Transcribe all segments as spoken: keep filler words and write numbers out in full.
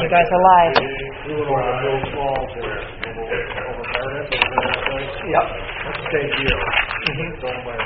You guys are live. We went over Bill Falls there. Over Meredith, over that place. Yep. That's State View. It's owned by,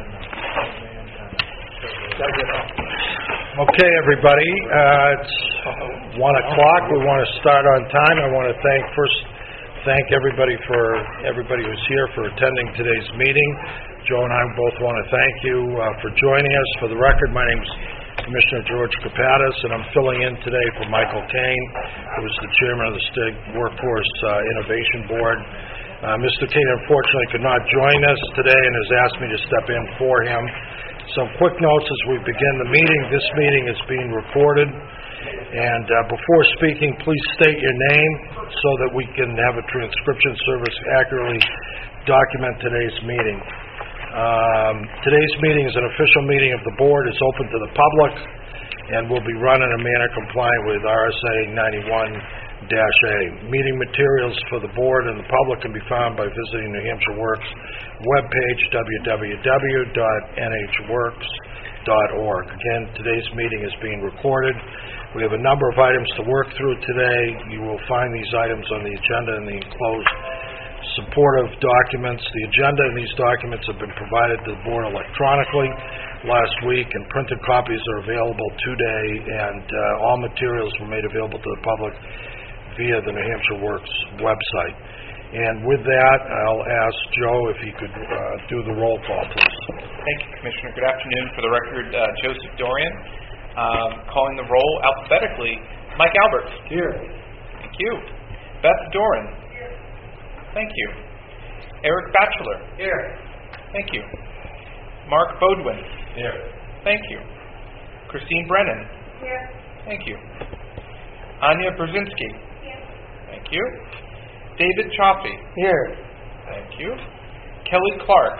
Okay, everybody. Uh, it's one o'clock. We want to start on time. I want to thank first thank everybody for everybody who's here for attending today's meeting. Joe and I both want to thank you uh, for joining us. For the record, my name's Commissioner George Kapatis, and I'm filling in today for Michael Kane, who is the chairman of the State Workforce uh, Innovation Board. Uh, Mister Kane unfortunately could not join us today and has asked me to step in for him. Some quick notes as we begin the meeting. This meeting is being recorded, and uh, before speaking, please state your name so that we can have a transcription service accurately document today's meeting. Um, today's meeting is an official meeting of the board. It's open to the public and will be run in a manner compliant with R S A ninety-one dash A. Meeting materials for the board and the public can be found by visiting New Hampshire Works webpage, w w w dot n h works dot org. Again, today's meeting is being recorded. We have a number of items to work through today. You will find these items on the agenda in the enclosed supportive documents. The agenda and these documents have been provided to the board electronically last week, and printed copies are available today, and uh, all materials were made available to the public via the New Hampshire Works website. And with that, I'll ask Joe if he could uh, do the roll call, please. Thank you, Commissioner. Good afternoon. For the record, uh, Joseph Dorian. Um, calling the roll alphabetically, Mike Albert. Here. Thank you. Beth Doran. Here. Thank you. Eric Batchelor. Here. Thank you. Mark Bodwin. Here. Thank you. Christine Brennan. Here. Thank you. Anya Brzezinski. Here. Thank you. David Chaffee. Here. Thank you. Kelly Clark.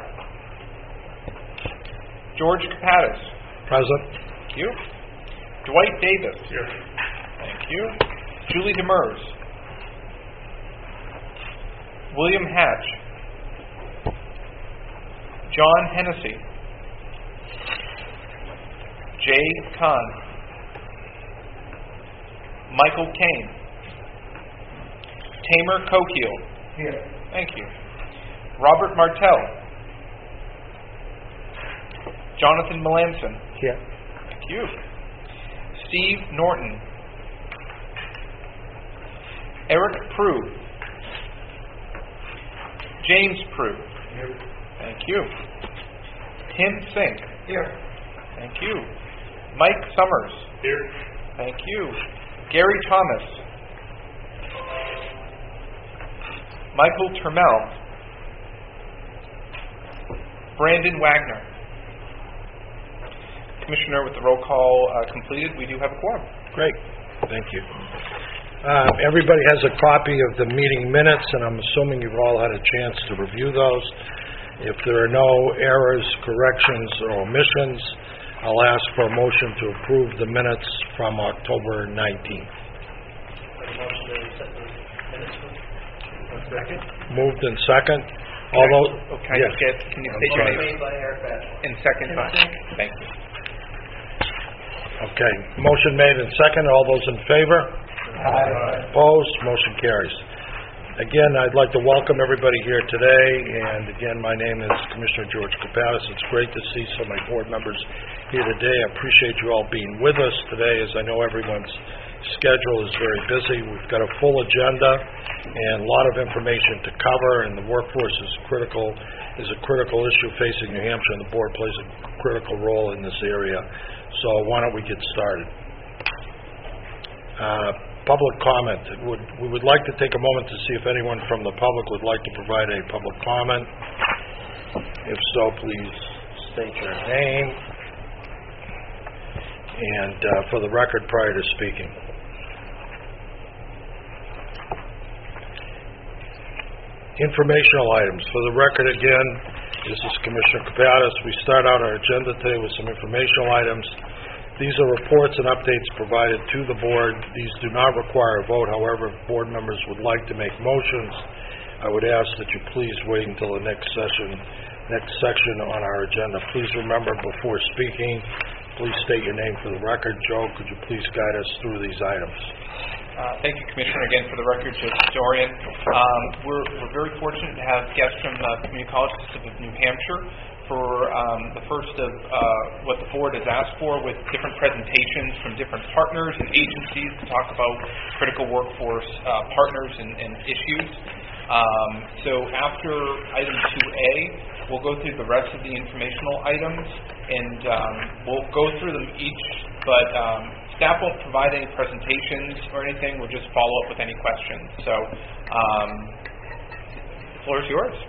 George Kapatis. Present. Thank you. Dwight Davis. Here. Thank you. Julie Demers. William Hatch. John Hennessy. Jay Kahn. Michael Kane. Tamer Cokiel. Here. Thank you. Robert Martell. Jonathan Melanson. Here. Thank you. Steve Norton. Eric Prue. James Prue. Here. Thank you. Tim Sink. Here. Thank you. Mike Summers. Here. Thank you. Gary Thomas. Michael Termel. Brandon Wagner. Commissioner, with the roll call uh, completed, we do have a quorum. Great. Thank you. Uh, everybody has a copy of the meeting minutes, and I'm assuming you've all had a chance to review those. If there are no errors, corrections, or omissions, I'll ask for a motion to approve the minutes from October nineteenth. Second. Moved in second. All those, Oh, can I yes. just get, can you state your name? by Eric Batchelor. And second by, thank you. Okay. Motion made in second. All those in favor? Aye. Opposed? Motion carries. Again, I'd like to welcome everybody here today, and again, my name is Commissioner George Kapatis. It's great to see so many board members here today. I appreciate you all being with us today, as I know everyone's schedule is very busy. We've got a full agenda and a lot of information to cover, and the workforce is critical, is a critical issue facing New Hampshire, and the board plays a critical role in this area. So why don't we get started? Uh, Public comment. Would, we would like to take a moment to see if anyone from the public would like to provide a public comment. If so, please state your name and uh, for the record prior to speaking. Informational items. For the record again, this is Commissioner Kapatis. We start out our agenda today with some informational items. These are reports and updates provided to the board. These do not require a vote. However, if board members would like to make motions, I would ask that you please wait until the next session, next section on our agenda. Please remember, before speaking, please state your name for the record. Joe, could you please guide us through these items? Uh, thank you, Commissioner, again for the record, Joseph Dorian. Um, we're, we're very fortunate to have guests from uh, Community College System of New Hampshire for um, the first of uh, what the board has asked for, with different presentations from different partners and agencies to talk about critical workforce uh, partners and, and issues. Um, so after item two A, we'll go through the rest of the informational items, and um, we'll go through them each, but um, staff won't provide any presentations or anything. We'll just follow up with any questions. So um, the floor is yours.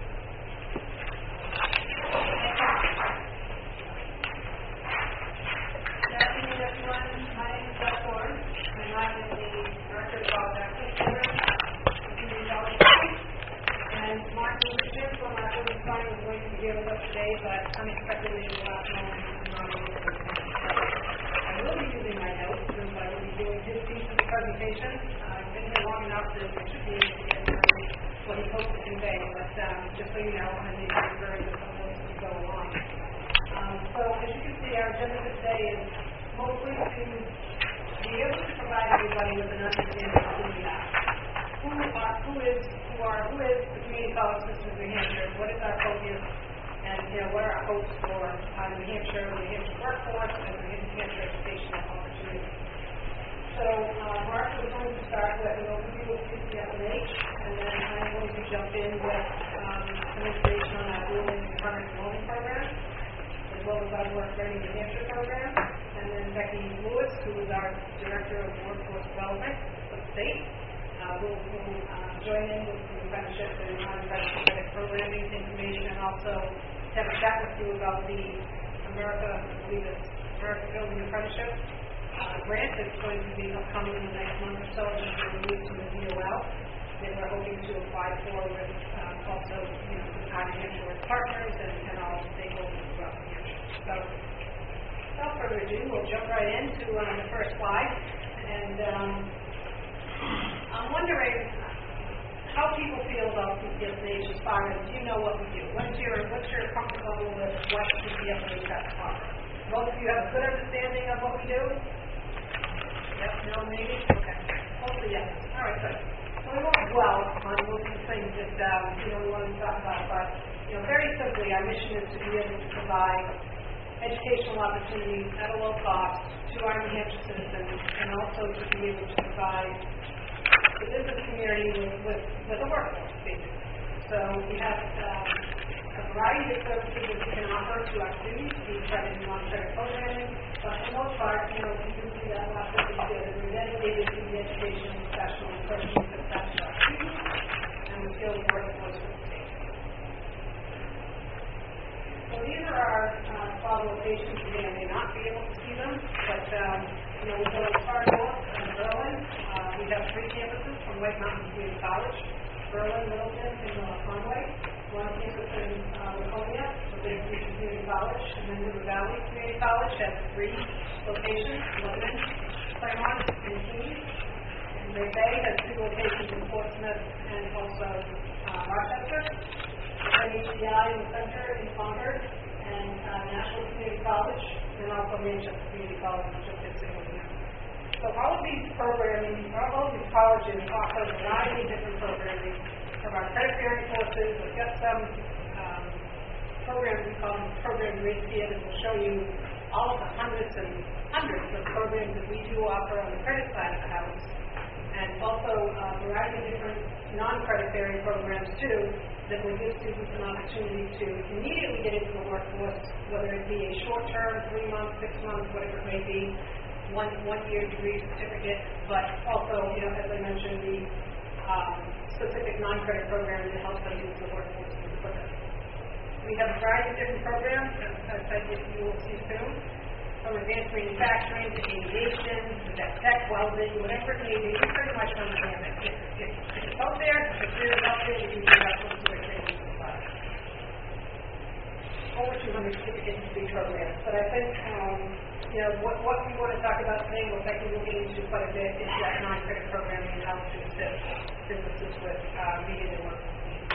Good afternoon, everyone. My name is Beth Ford, and I'm the Director of College Access Program at Community College. And Martin Leadership from our building design was going to be here with us today, but unexpectedly at the last moment is not able to attend. So I will be using my notes, since I will be doing his piece of the presentation. Uh, I've been here long enough that I should be able to get through what he hopes to convey, but um, just so you know, I may be referring to some notes as we go along. Um, so as you can see, our agenda for today is mostly to be able to provide everybody with an understanding of who we are. Who are, who is, who are, who is the Community College System of New Hampshire? What is our focus? And, you know, what are our hopes for uh, New Hampshire, New Hampshire workforce, and New Hampshire educational opportunities? So, uh, Mark is going to start with an overview of C C F and H, and then I'm going to jump in with um, some information on our dual current enrollment program, as well as our Work Ready New Hampshire program, and then Becky Lewis, who is our Director of Workforce Development for the state, uh, will, will uh, join in with some apprenticeship and non-apprenticeship programming information, and also have a chat with you about the America, I believe it's America Building Apprenticeship uh, grant that's going to be upcoming in the next month or so, and it's going to move to the D O L that we're hoping to apply for with uh, also, you know, our New Hampshire with partners and, and all stakeholders throughout New Hampshire. So, without further ado, we'll jump right into uh, the first slide. And um, I'm wondering how people feel about C C F and H as far as you know what we do. What's your, what's your comfort level with what C C F and H has to offer? Most of you have a good understanding of what we do? Yes, no, maybe? Okay. Hopefully, yes. All right, good. So we won't dwell on most of the things that um, you know we want to talk about, but you know, very simply, our mission is to be able to provide educational opportunities at a low cost to our New Hampshire citizens, and also to be able to provide the business community with, with, with a workforce, basically. So we have um, a variety of services that we can offer to our students, we credit and non-credit programming, but for the most part, you know, you can see that last thing we did, we're dedicated to the education, professional, and personal success of our students, and the skilled workforce for the state. So these are our uh, twelve locations. You may or may not be able to see them, but um, you know, we go as far north as Berlin. Uh, we have three campuses from White Mountain Community College, Berlin, Middleton, and North Conway. One campus in uh, Laconia, the Big Creek Community College, and then River Valley Community College has three locations: Lebanon, Claremont, and Keene. And Bay Bay has two locations in Portsmouth and also uh, Rochester. H C I in the center in Concord, and uh, National Community College, and also Manchester Community College, which is just single unit. So all of these programming, all of these colleges offer a variety of different programming. From our credit bearing courses, we've got some um, programs we call them program rates here that will show you all of the hundreds and hundreds of programs that we do offer on the credit side of the house, and also a variety of different non-credit bearing programs too, that will give students an opportunity to immediately get into the workforce, whether it be a short-term, three-month, six-month, whatever it may be, one, one-year degree certificate, but also, you know, as I mentioned, the um, specific non-credit program that helps them get into the workforce quicker. We have a variety of different programs, as I said, you will see soon, from advanced manufacturing to aviation, to tech, welding, whatever it may be, you pretty much understand it. If, if, if it's out there, if it's there, out there, you can do that once you're training for the class. Over two hundred certificate degree programs. But I think, um, you know, what, what we want to talk about today, we'll likely we'll get into quite a bit, is that non-credit programming and how to assist businesses with uh, media and work.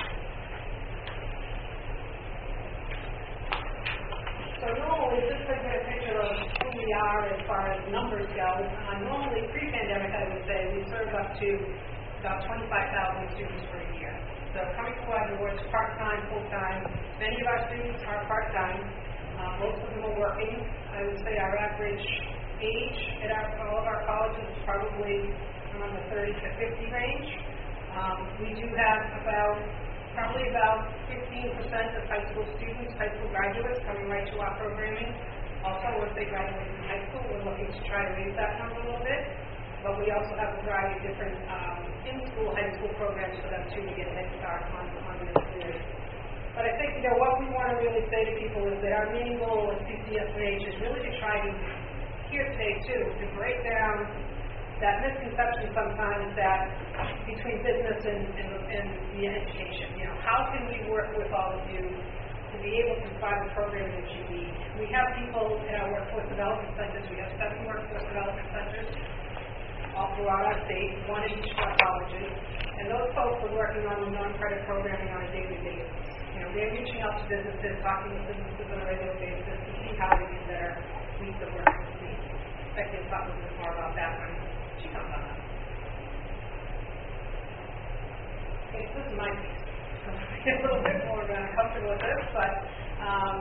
So normally, just to get a picture of who we are as far as numbers go, uh, normally pre-pandemic, I would say, we serve a up to about twenty-five thousand students per year. So coming to our doors, part-time, full-time. Many of our students are part-time. Uh, most of them are working. I would say our average age at our, all of our colleges is probably around the thirty to fifty range. Um, we do have about, probably about fifteen percent of high school students, high school graduates coming right to our programming. Also, once they graduate from high school, we're looking to try to raise that number a little bit. But we also have a variety of different um, in-school, high school programs for them too to get a head start on, on their careers. But I think, you know, what we want to really say to people is that our main goal at C C S M H is really to try to, here today too, to break down that misconception sometimes that between business and, and, and the education. You know, how can we work with all of you to be able to provide the programming that you need? We have people in our workforce development centers. We have seven workforce development centers all throughout our state, one in each of our colleges. And those folks are working on the non-credit programming on a daily basis. You know, they're reaching out to businesses, talking with businesses on a regular basis to see how they can better meet the workers' needs. Becky will talk a little bit more about that when she comes on up. Okay, so this is my piece. I'm a little bit more uh, comfortable with this, but um,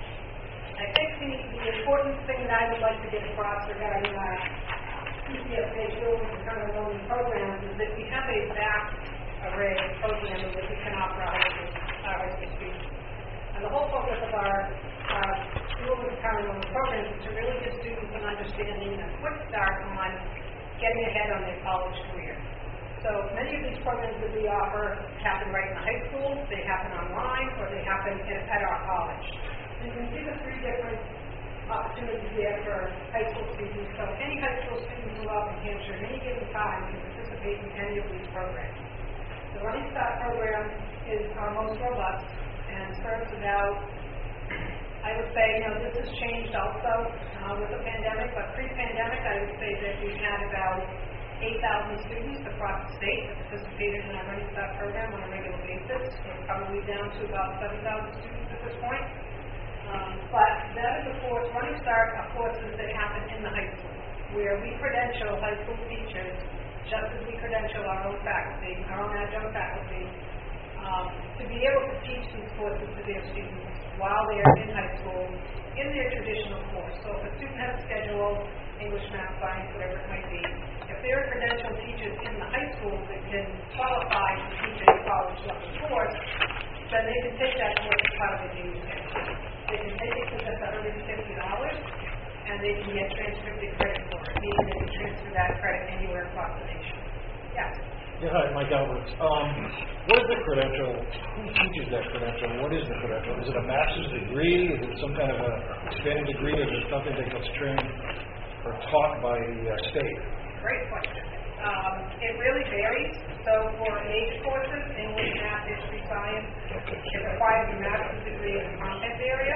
I think the, the important thing that I would like to get across regarding our C C S M H rules and kind of enrollment programs is that we have a vast array of programming that we can offer our high school, our high school students. And the whole focus of our, our school and current enrollment programs is to really give students an understanding and a quick start on getting ahead on their college career. So many of these programs that we offer happen right in the high school, they happen online, or they happen at, at our college. So you can see the three different opportunities there for high school students. So any high school student throughout New Hampshire at any given time can participate in any of these programs. The Running Start program is our most robust and serves about, I would say, you know, this has changed also uh, with the pandemic, but pre-pandemic I would say that we had about eight thousand students across the state that participated in our Running Start program on a regular basis. We're probably down to about seven thousand students at this point. Um, but that is, of course, Running Start are courses that happen in the high school, where we credential high school teachers just as we credential our own faculty, our own adjunct faculty, um, to be able to teach these courses to their students while they are in high school in their traditional course. So if a student has a schedule, English, math, science, whatever it might be, if there are credentialed teachers in the high school that can qualify to teach a college level course, then they can take that course as part of their daily schedule. They can take it for just one hundred fifty dollars, and they can get transcripted credit for it, meaning they can transfer that credit anywhere across the nation. Yes? Yeah, hi, Mike Alberts. Um, what is the credential? Who teaches that credential? What is the credential? Is it a master's degree? Is it some kind of a expanded degree, or is it something that gets trained or taught by the uh, state? Great question. Um, it really varies. So for major courses, English, math, history, science, it requires a master's degree in the content area,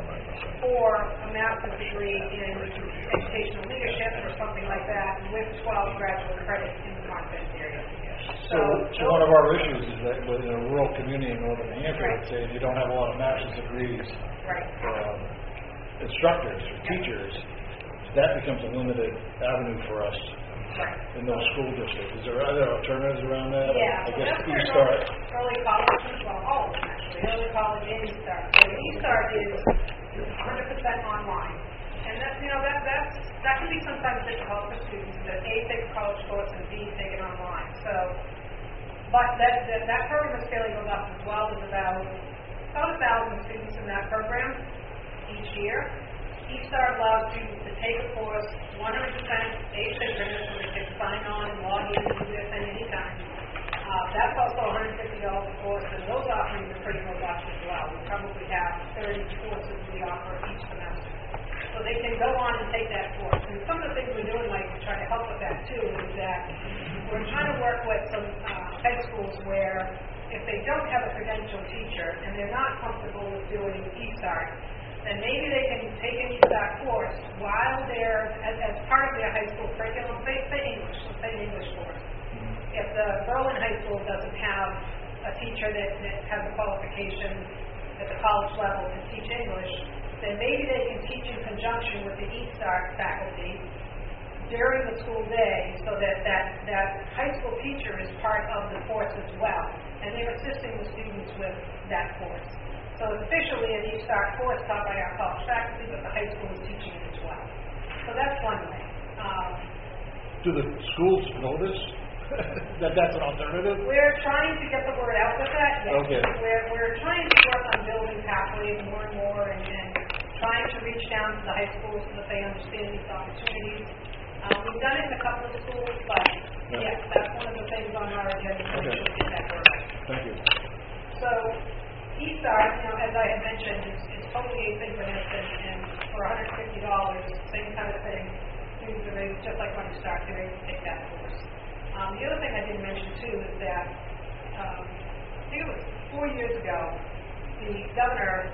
or a master's degree in educational leadership or something like that, with twelve graduate credits in the content area. So, so one of our issues is that within a rural community in northern New Hampshire, let's say, you don't have a lot of master's degrees Right. for um, instructors or teachers, that becomes a limited avenue for us Right. in those school districts. Is there other alternatives around that? Yeah, I so guess that's where E-Start. early, early college, well, all of them actually, early college and E-Start. So E-Start is one hundred percent online. And that's, you know, that, that's, that can be sometimes difficult for students to A, take a college course, and B, take it online. So, but that, that, that program is fairly robust as well. There's about, about a thousand students in that program each year. E-Start allows students to take a course one hundred percent asynchronous, so they can sign on and log in and do their thing anytime. Uh, that's also one hundred fifty dollars a course, and those offerings are pretty robust as well. We probably have thirty courses we offer each semester. So they can go on and take that course. And some of the things we're doing, like, to try to help with that, too, is that we're trying to work with some uh, high schools where if they don't have a credentialed teacher and they're not comfortable with doing E-Start, then maybe they can take an E-Start course while they're, as, as part of their high school curriculum, say, say English, let's say an English course. If the Berlin High School doesn't have a teacher that, that has a qualification at the college level to teach English, then maybe they can teach in conjunction with the E-Start faculty during the school day so that that, that high school teacher is part of the course as well, and they're assisting the students with that course. So it's officially an E-STAR course taught by our college faculty, but the high school is teaching it as well. So that's one way. Um, Do the schools know this? that that's an alternative? We're trying to get the word out with that, yes. Okay. We're, we're trying to work on building pathways more and more and, and trying to reach down to the high schools so that they understand these opportunities. Um, we've done it in a couple of schools, but Yeah. yes, that's one of the things on our agenda to make Okay. sure we get that word out. Thank you. So, E-STAR, you know, as I had mentioned, is, is totally asynchronous and, and for one hundred fifty dollars, same kind of thing. Students are able, just like when you start, they're able to take that course. Um, the other thing I didn't mention too is that, um, I think it was four years ago, the governor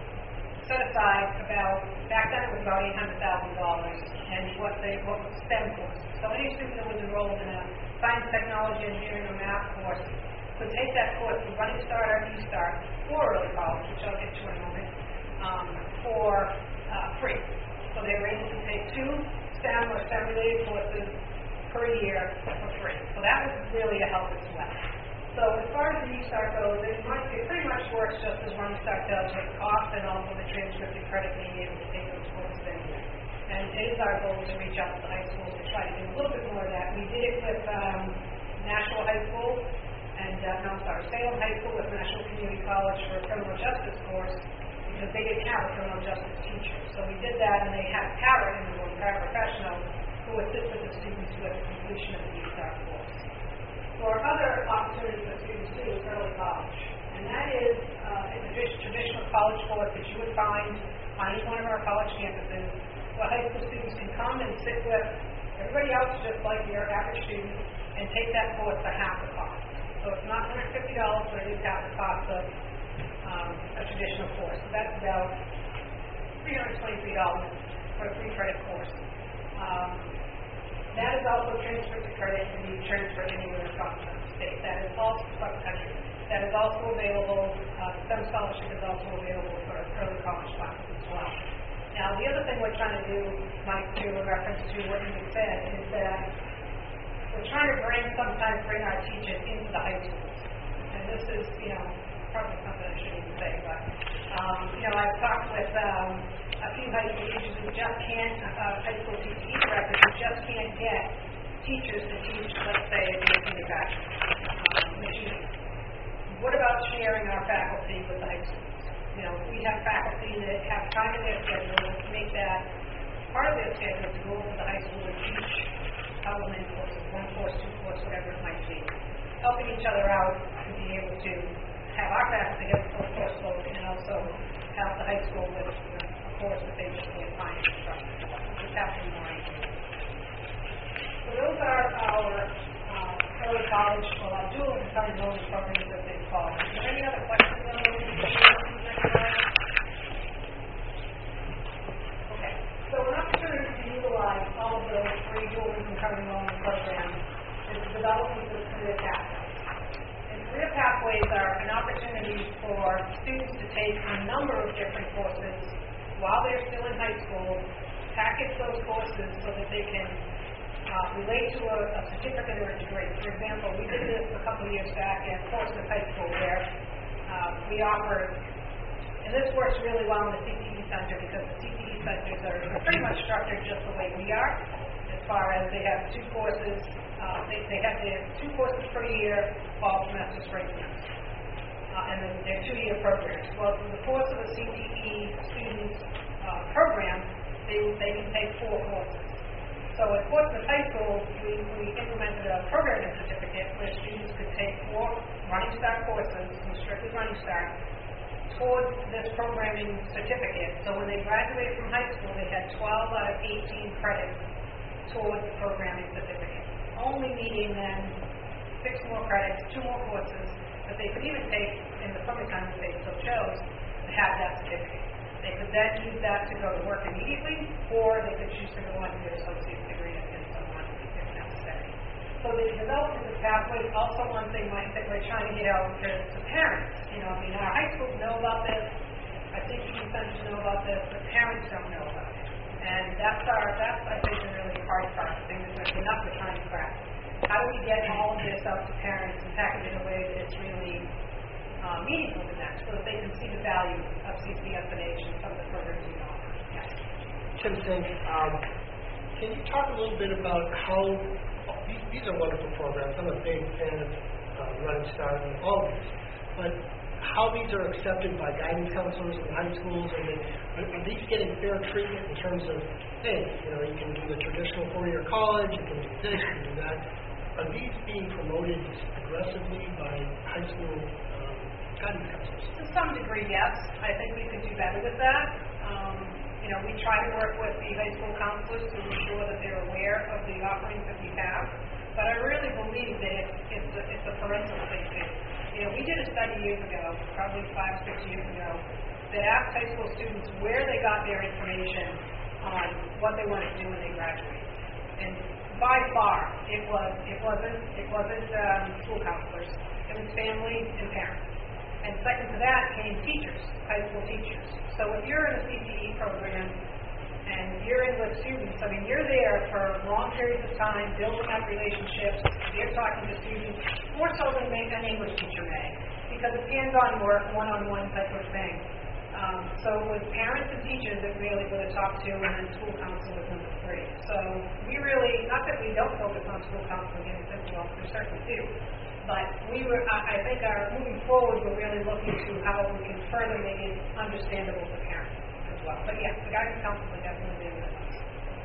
set aside about, back then it was about eight hundred thousand dollars, and what they, what was STEM courses. So any student that was enrolled in a science, technology, engineering, or math course could take that course through Running Start or E-STAR or early college, which I'll get to in a moment, um, for uh, free. So they were able to take two STEM or STEM-related courses per year for free. So that was really a help as well. So as far as the E-STAR goes, it, might, it pretty much works just as Running Start does with cost and also the transcripted credit being able to take those courses anyway. And it is our goal to reach out to the high schools to try to do a little bit more of that. We did it with um, Nashville High School and, uh, no, I'm sorry, Salem High School with National Community College for a criminal justice course because they didn't have a criminal justice teacher. So we did that, and they had para in the room, paraprofessionals, who assisted the students with completion of the E-STAR course. So our other opportunity for students too is early college, and that is uh, in the traditional college course that you would find on each one of our college campuses, where high school students can come and sit with everybody else just like your average student and take that course for half the cost. So it's not one hundred fifty dollars, but it is half the cost of um, a traditional course. So that's about three hundred twenty-three dollars for a free credit course. Um, that is also transferred to credit and you transfer anywhere across the state. That is also across the country. That is also available, uh, STEM scholarship is also available for early college classes as well. Now, the other thing we're trying to do, Mike, too, in reference to what you said, is that we're trying to bring, sometimes bring our teachers into the high schools. And this is, you know, probably something I shouldn't even say, but, um, you know, I've talked with um, a few high school teachers who just can't, uh, high school P T E directors who just can't get teachers to teach, let's say, a kindergarten um, machine. What about sharing our faculty with the high schools? You know, we have faculty that have time in their schedule to make that part of their schedule to go to the high school and teach elementary courses, one course, two course, whatever it might be. Helping each other out to be able to have our faculty get the full course load and also have the high school with you know, a course that they just can't find instructors. Just have to be more easy. So those are our uh, early college, well, our dual and current enrollment programs that they call. Are there any other questions on those? Okay. So an opportunity to utilize all of those three dual and concurrent enrollment programs is the development of career pathways. And career pathways are an opportunity for students to take a number of different courses while they're still in high school, package those courses so that they can uh, relate to a, a certificate or a degree. For example, we did this a couple of years back at Portsmouth High School where uh, we offered, and this works really well in the C T E Center because the C T E centers are pretty much structured just the way we are, as far as they have two courses, uh, they, they have their two courses per year, fall semester, spring semester, uh, and then their two-year programs. Well, through the course of a C T E student's uh, program, they, they can take four courses. So at Portsmouth High School, we, we implemented a programming certificate where students could take four Running Start courses, strictly Running Start, towards this programming certificate. So when they graduated from high school, they had twelve out of eighteen credits towards the programming certificate, only needing then six more credits, two more courses that they could even take in the summertime if they so chose to have that certificate. They could then use that to go to work immediately, or they could choose to go on to their associate's degree and so on if necessary. So the development of pathways, also one thing Mike, that we're trying to get out to, to parents. You know, I mean, our high schools know about this, our C T E centers know about this, but parents don't know about it. And that's our, that's, I think, the really hard part, the thing that's like enough we're trying to crack. How do we get all of this out to parents and package it in a way that it's really uh, meaningful to them, so that they can see the value of C C F and H and some of the programs we offer? Yes. Tim Sink, um, can you talk a little bit about how, these, these are wonderful programs, I'm a big fan of uh, Running Start and all of these, but how these are accepted by guidance counselors in high schools, and then, are, are these getting fair treatment in terms of, hey, you know, you can do the traditional four-year college, you can do this, you can do that. Are these being promoted aggressively by high school um, guidance counselors? To some degree, yes. I think we could do better with that. Um, you know, we try to work with the high school counselors to ensure that they're aware of the offerings that we have. But I really believe that it's, it's, a, it's a parental thing too. You know, we did a study years ago, probably five, six years ago, that asked high school students where they got their information on what they wanted to do when they graduate. And by far, it was it wasn't it wasn't um, school counselors. It was family and parents. And second to that came teachers, high school teachers. So if you're in a C T E program and you're in with students, I mean, you're there for long periods of time, building up relationships. You're talking to students more so than an English teacher may, because it's hands-on work, one-on-one type of thing. Um, so with parents and teachers that really were the top two, and then school counsel was number three. So we really, not that we don't focus on school counseling in this, well, we certainly do, but we were, I, I think our moving forward, we're really looking to how we can further make it understandable to parents as well. But yes, the guidance counselor definitely did with us.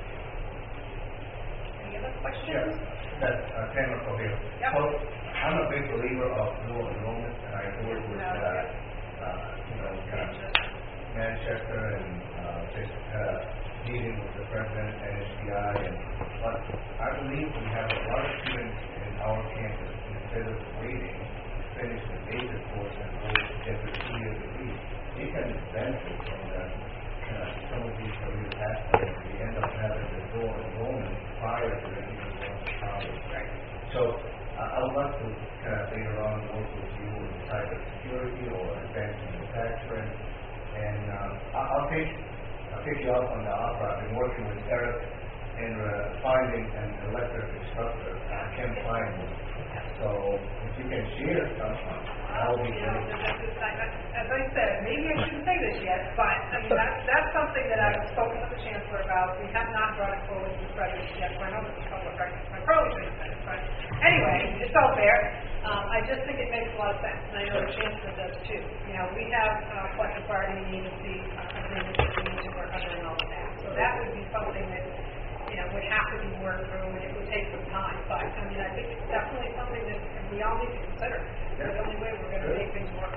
Any other questions? Yeah, that uh, Ken O'Connell. Yep. So I'm a big believer of dual enrollment, and I work with, No, uh, yeah. uh, you know, kind of Manchester and uh, just uh, meeting with the president and H D I. And but I believe we have a lot of students in our campus instead of waiting to finish the basic course and go get the two-year degree. They can benefit from that. Uh, some of these career pathways. We end up having the dual enrollment prior to them even going to college. Right. So uh, I would like to kind of later on work with you in cybersecurity or advanced manufacturing. And um, I- I'll take I'll take you up on the offer. I've been working with Eric in uh, finding an electric instructor. I can't find one. So if you can share some, that will be You know, great. that's- that's- as I said, maybe I shouldn't say this yet, but I mean, that's, that's something that I've spoken with the chancellor about. We have not brought it forward to the president yet, so I know this is public record, so I probably shouldn't say it, but anyway, it's out there. Um, I just think it makes a lot of sense, and I know the chancellor does too. You know, we have uh, collective bargaining agency uh, agreements that we need to work under and all of that. So that would be something that, you know, would have to be worked through, and it would take some time. But, I mean, I think it's definitely something that we all need to consider. It's the only way we're going to make things work.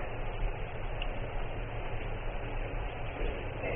Okay.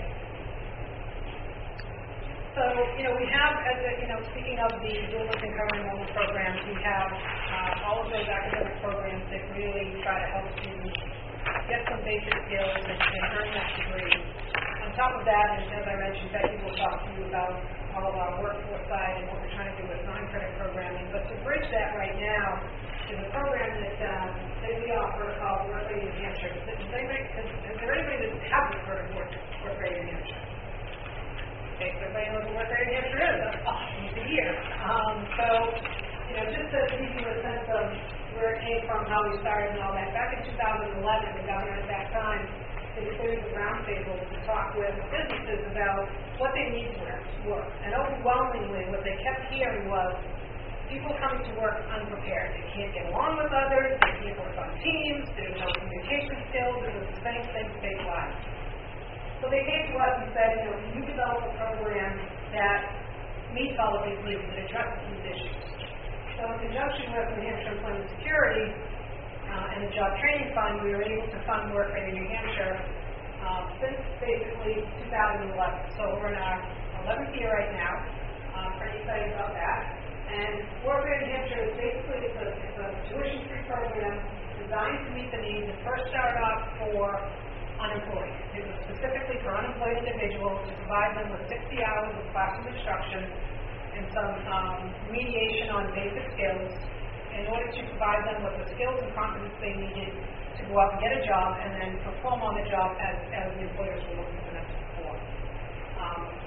So, you know, we have, as a, you know, speaking of the dual and concurrent enrollment programs, we have uh, all of those academic programs that really try to help students get some basic skills and, and earn that degree. On top of that, and as I mentioned, Becky will talk to you about all of our workforce side and what we're trying to do with non-credit programming. But to bridge that right now is a program that, um, that we offer called Work Ready New Hampshire. Does anybody, is, is there anybody that hasn't heard of Work, Work Ready New Hampshire? Okay, so everybody knows what Work Ready New Hampshire is. That's awesome to hear. Um, so, you know, just to give you a sense of where it came from, how we started and all that. Back in two thousand eleven, the governor at that time did a series of roundtables to talk with businesses about what they need to work. And overwhelmingly, what they kept hearing was people coming to work unprepared. They can't get along with others, they can't work on teams, there's no communication skills, it was the same thing statewide. So they came to us and said, you know, can you develop a program that meets all of these needs, that addresses these issues? So in conjunction with New Hampshire Employment Security uh, and the Job Training Fund, we were able to fund Work Ready New Hampshire uh, since basically two thousand eleven. So we're in our eleventh year right now. Uh, pretty excited about that. And Work Ready New Hampshire is basically it's a, it's a tuition-free program designed to meet the needs. It first started off for unemployed. It was specifically for unemployed individuals to provide them with sixty hours of classroom instruction and some um, mediation on basic skills in order to provide them with the skills and competence they needed to go out and get a job and then perform on the job as, as the employers were looking for them to perform. Um, so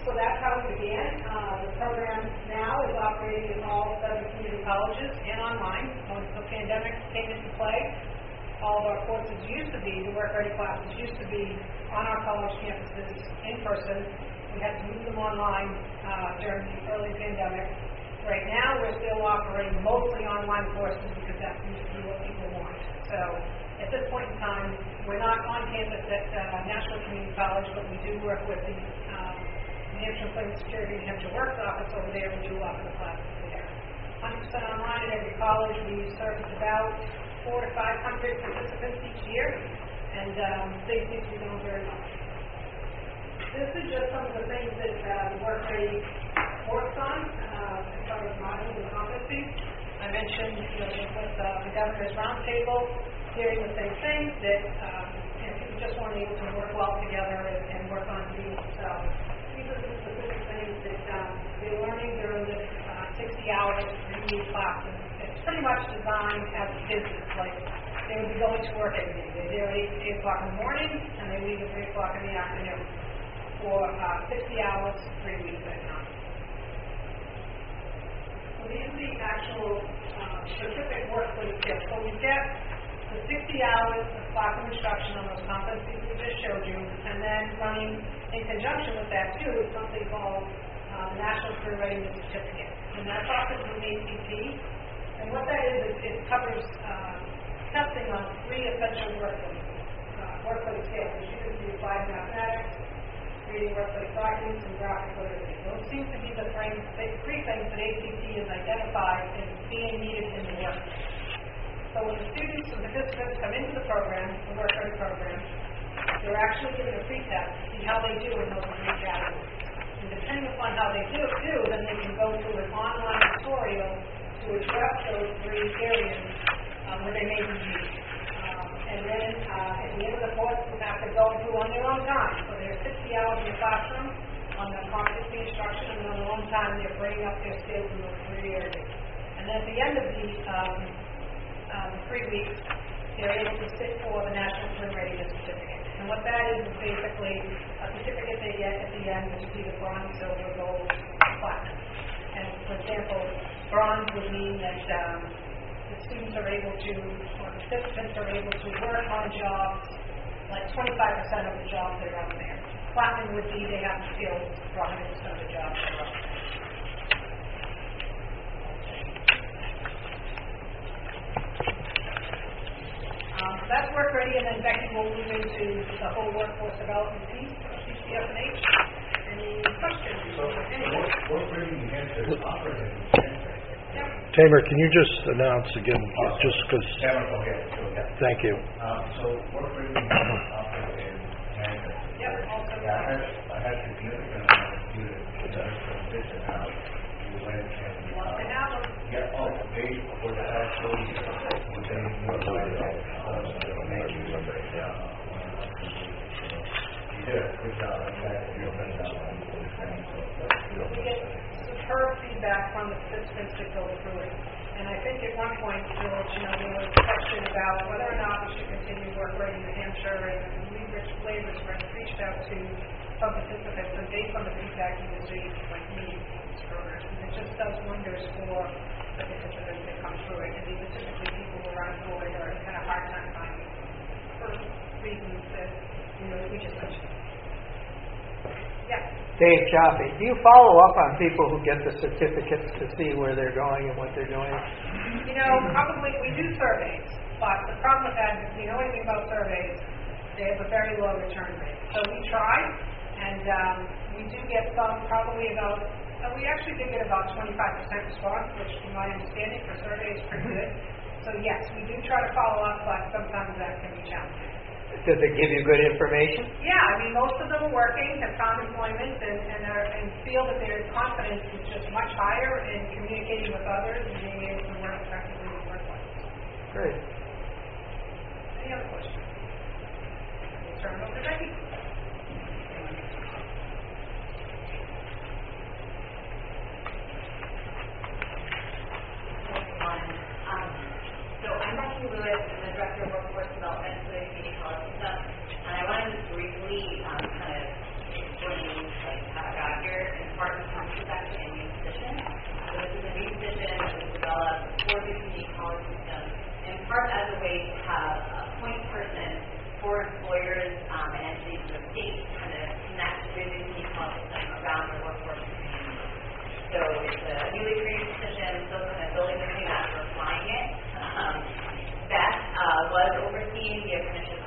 So that's how we began. Uh, the program now is operating in all seven community colleges and online. Once the pandemic came into play, all of our courses used to be, the work-ready classes used to be on our college campuses in person. We had to move them online uh, during the early pandemic. Right now, we're still operating mostly online courses because that seems to be what people want. So at this point in time, we're not on campus at uh, National Community College, but we do work with the um, New Hampshire Employment Security and New Hampshire Works office over there. We do offer the classes there. one hundred percent online at every college. We service about four to five hundred participants each year, and um, they seem to be doing very well. This is just some of the things that uh, the Work-Ready works on uh, as far as modules and competencies. I mentioned, you know, with uh, the governor's roundtable, hearing the same thing, that um, you know, people just weren't able to work well together and, and work on teams. So these are the specific things that um, they're learning during this uh, sixty hours three-week class. And it's pretty much designed as a business. Like, they would be going to work every day. They're there at eight o'clock in the morning, and they leave at three o'clock in the afternoon for uh, sixty hours, three weeks at a time. So these are the actual uh, specific work for the kids. So we get the sixty hours of classroom instruction on those competencies we just showed you, and then running in conjunction with that too is something called uh, the National Career Readiness Certificate. And that's offered through A C T. And what that is, is it covers uh, testing on three essential workplace, uh, workplace skills, which you can see applied mathematics, reading workplace documents, and graphic literacy. Those seem to be the three, three things that A C T has identified as being needed in the workplace. So when the students and participants come into the program, the Work-Ready program, they're actually given a pre-test to see how they do in those three categories. And depending upon how they do, do then they can go through an online tutorial to address those three areas um, where they may be used. Um, and then uh, at the end of the course, we have to go through on their own time. So they're sixty hours in the classroom on the competency instruction, and on their own time they're bringing up their skills in those three areas. And then at the end of the um, um, three weeks, they're able to sit for the National Career Readiness Certificate. And what that is is basically a certificate they get at the end, which is either bronze, silver, gold, or platinum. And for example, bronze would mean that um, the students are able to, or the participants are able to work on jobs, like twenty-five percent of the jobs that are out there. Platinum would be they have the skills for one hundred percent of the jobs that are out there. Um, so that's Work-Ready, and then Becky will move into the whole workforce development piece of C C F N H. Any questions? So, Anyone? what, what really you have to operate in the Yep. Tamer, can you just announce again, just because, okay, okay. thank you. Um, so, what really you have to operate in Canada? Yep, also. Yeah, I had, I had significant amount of students that are from this and out who went and, Want to uh, have them? yeah, oh, they, for the past four years, when they were like, uh, make you remember, yeah. You did a good job, in fact, you're a good job on this thing, so. We get superb feedback from the participants that go through it. And I think at one point, George, you know, there was a question about whether or not we should continue Work-Ready in New Hampshire, and we, Rich Flavors, reached out to some participants, and based on the feedback you received, like me, these programs, and it just does wonders for the participants that come through it. And these are typically people who are unemployed or had a hard time finding for reasons that, you know, we just mentioned. Yeah. Dave Chaffee, do you follow up on people who get the certificates to see where they're going and what they're doing? You know, probably we do surveys, but the problem with that is if you know anything about surveys, they have a very low return rate. So we try, and um, we do get some, probably about, uh, we actually did get about twenty-five percent response, which from my understanding for surveys is pretty good. So yes, we do try to follow up, but sometimes that can be challenging. Does it give you good information? Yeah, I mean, most of them are working, have found employment, and, and, are, and feel that their confidence is just much higher in communicating with others and being able to work effectively in the workplace. Great. Any other questions? We'll turn it over to Becky. Um, so I'm Becky Lewis, I'm the Director of Workforce Development for the Community College System, and I wanted to briefly um, kind of explain like, how I got here. carved as a way to have a point person for employers um, and entities in the state to kind of connect with the community college system around the workforce community. So it's a newly created position, still kind of building the thing as we're flying it. Um, Beth uh, was overseeing the apprenticeship,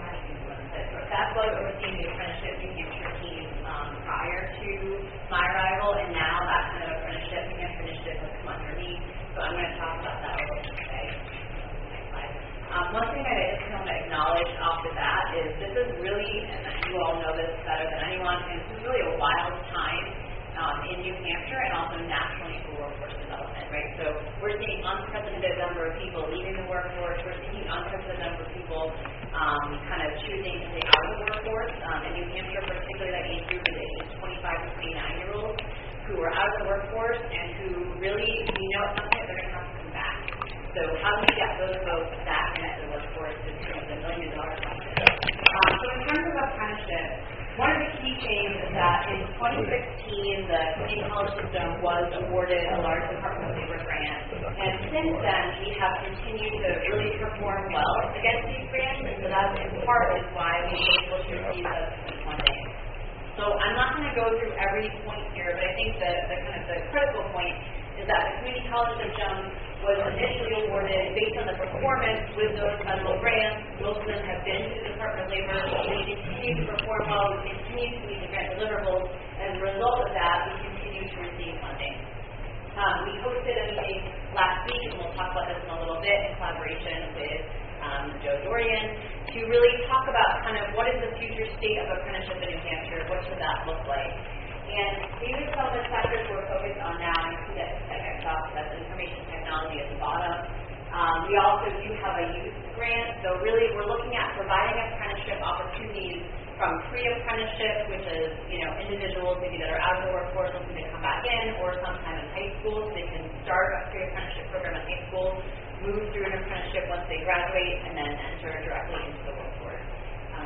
Beth was overseeing the apprenticeship New Hampshire team um, prior to my arrival, and now that kind of apprenticeship, New Hampshire initiative has come under me. So I'm going to talk about that a little bit today. Next slide. Um, one thing that I just want to acknowledge off the bat is this is really, and you all know this better than anyone, and this is really a wild time um, in New Hampshire and also nationally for workforce development, right? So we're seeing unprecedented number of people leaving the workforce. We're seeing unprecedented number of people um, kind of choosing to stay out of the workforce. Um, in New Hampshire, particularly that age group is ages twenty-five to twenty-nine year olds who are out of the workforce and who really, we know at some point they're going to have to come back. So how do we get those folks back into the workforce is kind of the million dollar question. Um, so in terms of apprenticeship, one of the key things is that in twenty sixteen, the community college system was awarded a large Department of Labor grant, and since then we have continued to really perform well against these grants, and so that in part is why we were able to receive those funding. So I'm not going to go through every point here, but I think the, the kind of the critical point is that the community college system was initially awarded based on the performance with those federal grants. Most of them have been to the Department of Labor. We continue to perform well. We continue to meet the grant deliverables. As a result of that, we continue to receive funding. Um, we hosted a meeting last week, and we'll talk about this in a little bit, in collaboration with um, Joe Dorian, to really talk about kind of what is the future state of apprenticeship in New Hampshire, what should that look like. And these are some of the sectors we're focused on now. You see that I talked about information technology at the bottom. Um, we also do have a youth grant, so really we're looking at providing apprenticeship opportunities from pre-apprenticeship, which is, you know, individuals maybe that are out of the workforce looking to come back in, or sometime in high school, so they can start a pre-apprenticeship program in high school, move through an apprenticeship once they graduate, and then enter directly into the workforce. Um,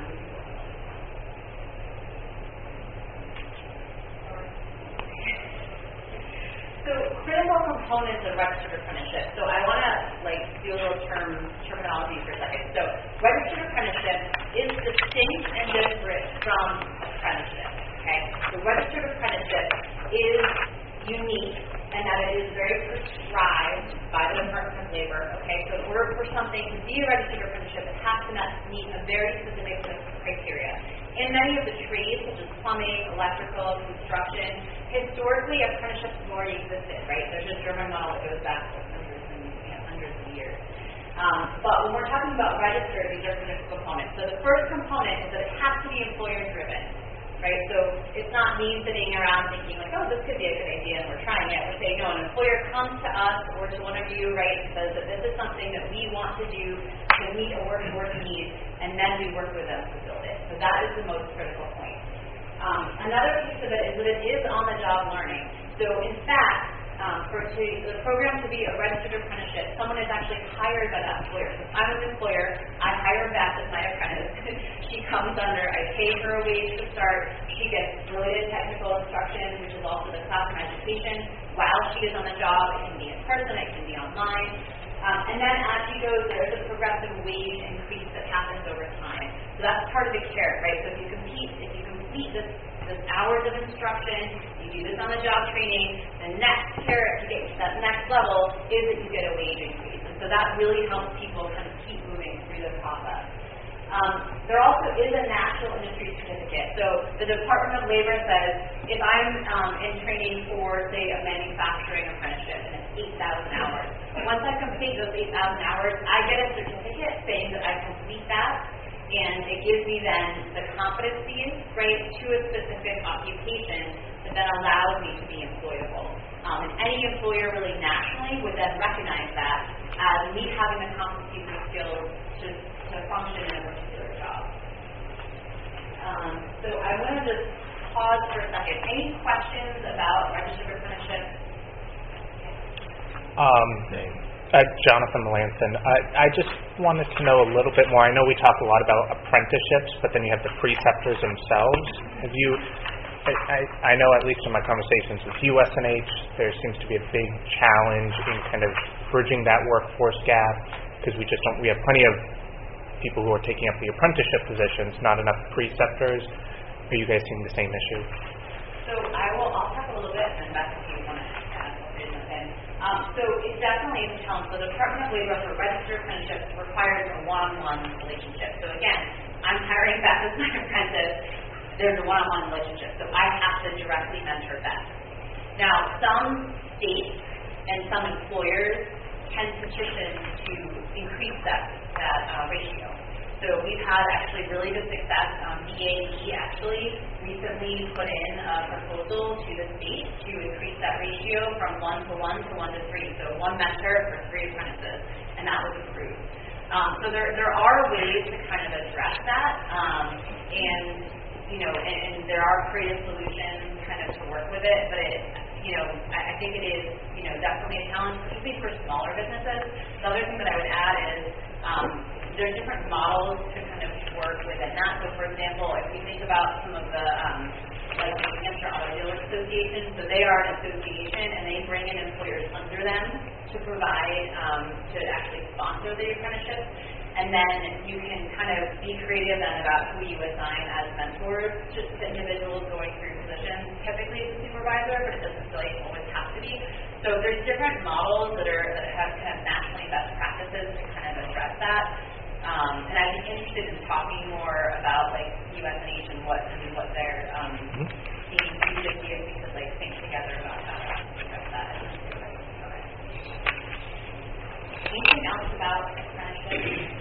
So critical components of registered apprenticeship. So I want to like do a little term terminology for a second. So registered apprenticeship is distinct and different from apprenticeship. Okay. So registered apprenticeship is unique and that it is very prescribed by the Department of Labor. Okay. So in order for something to be a registered apprenticeship, it has to meet a very specific criteria. In many of the trades, such as plumbing, electrical, construction, historically apprenticeships have already existed, right? There's a German model that goes back for hundreds and you know, hundreds of years. Um, but when we're talking about registered, these are critical components. So the first component is that it has to be employer-driven, right? So it's not me sitting around thinking like, oh, this could be a good idea, and we're trying it. We're saying, no, an employer comes to us or to one of you, right, and says that this is something that we want to do to meet a workforce need, and then we work with them to build it. So that is the most critical point. Um, another piece of it is that it is on-the-job learning. So in fact, um, for to, the program to be a registered apprenticeship, someone is actually hired by that employer. So if I'm an employer, I hire Beth as my apprentice. She comes under, I pay her a wage to start. She gets related technical instruction, which is also the classroom education. While she is on the job, it can be in person, it can be online. Um, and then as she goes, there's a progressive wage increase that happens over time. So that's part of the carrot, right? So if you compete, if you complete this, this hours of instruction, you do this on the job training, the next carrot to get to that next level is that you get a wage increase. And so that really helps people kind of keep moving through the process. Um, there also is a national industry certificate. So the Department of Labor says if I'm um, in training for, say, a manufacturing apprenticeship and it's eight thousand hours, once I complete those eight thousand hours, I get a certificate saying that I complete that, and it gives me then the competencies, right, to a specific occupation that then allows me to be employable. Um, and any employer really nationally would then recognize that as me having the competencies and skills to to function in a particular job. Um, so I want to just pause for a second. Any questions about registered apprenticeship? Um, uh, Jonathan Melanson. I, I just wanted to know a little bit more. I know we talk a lot about apprenticeships, but then you have the preceptors themselves. Have you? I, I, I know at least in my conversations with U S N H, there seems to be a big challenge in kind of bridging that workforce gap. because we just don't, we have plenty of people who are taking up the apprenticeship positions, not enough preceptors. Are you guys seeing the same issue? So I will, I'll talk a little bit, and Beth, if you want to add something. Um, so it definitely is a challenge. So the Department of Labor for registered apprenticeships requires a one-on-one relationship. So again, I'm hiring Beth as my apprentice. There's a one-on-one relationship. So I have to directly mentor Beth. Now, some states and some employers can petition to increase that, that uh, ratio. So we've had actually really good success. Um, D A E actually recently put in a proposal to the state to increase that ratio from one to one to one to three. So one mentor for three apprentices, and that was approved. Um, so there there are ways to kind of address that, um, and you know, and, and there are creative solutions kind of to work with it. But it, you know, I, I think it is you know definitely a challenge, particularly for smaller businesses. The other thing that I would add is. Um, There's different models to kind of work within that. So, for example, if we think about some of the, um, like the New Hampshire Auto Dealers Association, so they are an association and they bring in employers under them to provide, um, to actually sponsor the apprenticeship. And then you can kind of be creative then about who you assign as mentors just to individuals going through positions. Typically it's a supervisor, but it doesn't really always have to be. So there's different models that are that have kind of nationally best practices to kind of address that. Um, and I'd be interested in talking more about like U S N H and what I mean what they're um, being creative with because like think together about how to address that. Anything else about apprenticeship?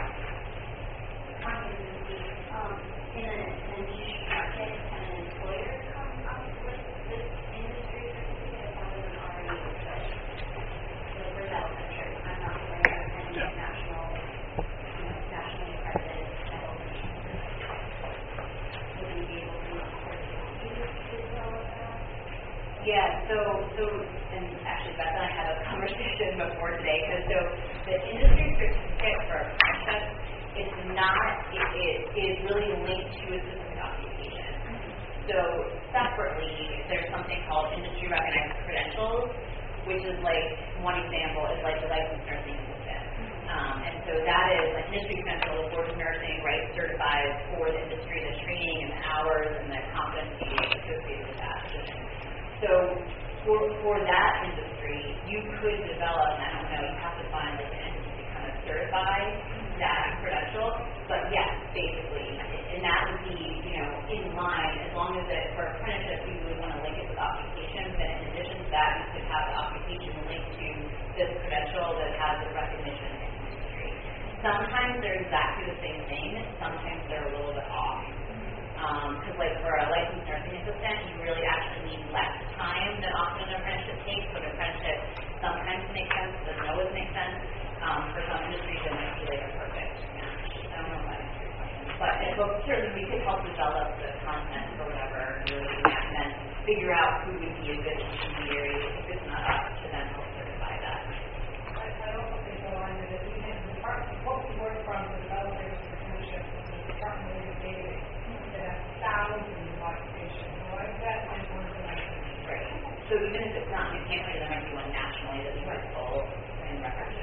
Um, in a, in a niche market, can an employer come up with this industry certificate or is it already established? So for that, I'm not aware of any Yeah. national, you know, nationally accredited health insurance. Would we be able to afford to use to develop that? Yeah, so, so, and actually Beth and I had a conversation before today, because so the industry certificate for apprenticeship is not, it, it is really linked to a specific occupation. So separately, there's something called industry recognized credentials, which is like, one example is like the licensed nursing assistant. Um, and so that is like industry credential, the board of nursing, right, certified for the industry, the training and the hours and the competency associated with that position. So for, for that industry, you could develop, I don't know, you have to find like an entity to kind of certify that credential, but yes, basically, and that would be, you know, in line as long as it, for apprenticeship, you would want to link it with occupations, and in addition to that, you could have the occupation linked to this credential that has a recognition in industry. Sometimes they're exactly the same thing, sometimes they're a little bit off. Because, um, like, for a licensed nursing assistant, you really actually need less time than often an apprenticeship takes. So, an apprenticeship sometimes makes sense, doesn't always make sense. Um, for some industries, it might be like a perfect match. I don't know if that answers your question. But it, well, certainly we could help develop the content or whatever, really, and then figure out who would be a good intermediary if it's not us to then help certify that. I, I also think, though, on that we have the department, what we work from to develop this apprenticeship is the Department of Labor database that has thousands of occupations. So I bet is one of the nice Right. So even if it's not New Hampshire, there might be one nationally that we might pull in reference.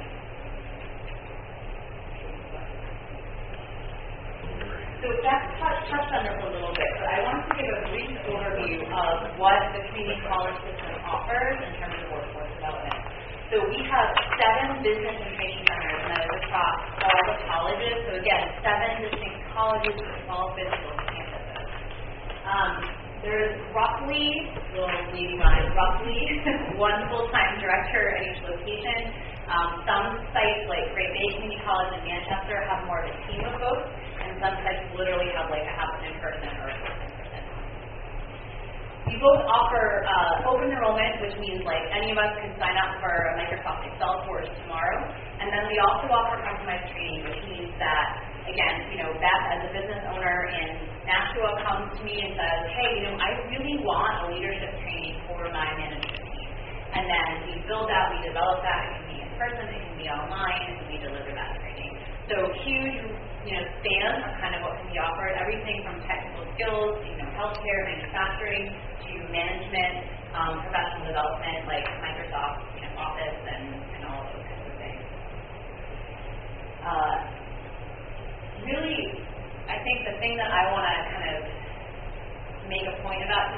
So Beth touched, touched on this a little bit, but I wanted to give a brief overview of what the community college system offers in terms of workforce development. So we have seven business and training centers, and that is across all the colleges. So again, seven distinct colleges with small physical campuses. Um, there's roughly, well, maybe not roughly, one full-time director at each location. Um, some sites, like Great Bay Community College in Manchester, have more of a team of folks, and some sites literally have like a half an in-person or a full-time person. We both offer uh, open enrollment, which means like any of us can sign up for a Microsoft Excel course tomorrow, and then we also offer customized training, which means that, again, you know, Beth as a business owner in Nashua comes to me and says, hey, you know, I really want a leadership training for my management team. And then we build that, we develop that, it can be in person, it can be online, and we deliver that training. So huge, you know, span of kind of what can be offered, everything from technical skills, you know, healthcare, manufacturing, to management, um, professional development, like Microsoft, you know, Office, and, and all those kinds of things.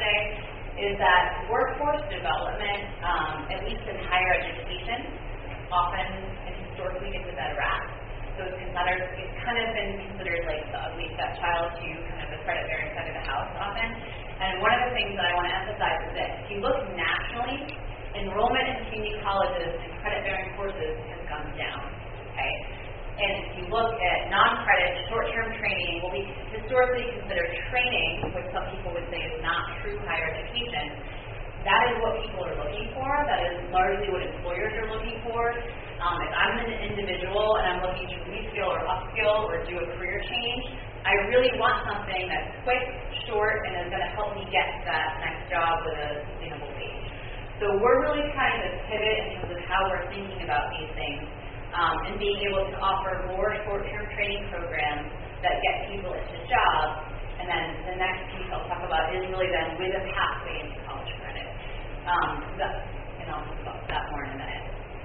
say, is that workforce development, um, at least in higher education, often and historically gets a bad rap. So it's considered, it's kind of been considered like the ugly stepchild to kind of the credit-bearing side of the house often. And one of the things that I want to emphasize is that if you look nationally, enrollment in community colleges and credit-bearing courses has gone down. Okay, and if you look at non-credit, short-term training, what we historically consider training, which some people would say is not true higher education, that is what people are looking for. That is largely what employers are looking for. Um, if I'm an individual and I'm looking to reskill or upskill or do a career change, I really want something that's quick, short, and is going to help me get to that next job with a sustainable wage. So we're really trying to pivot in terms of how we're thinking about these things, um, and being able to offer more short-term training programs that get people into jobs. And then the next piece I'll talk about is really then with a pathway into college credit. Um, that, and I'll talk about that more in a minute.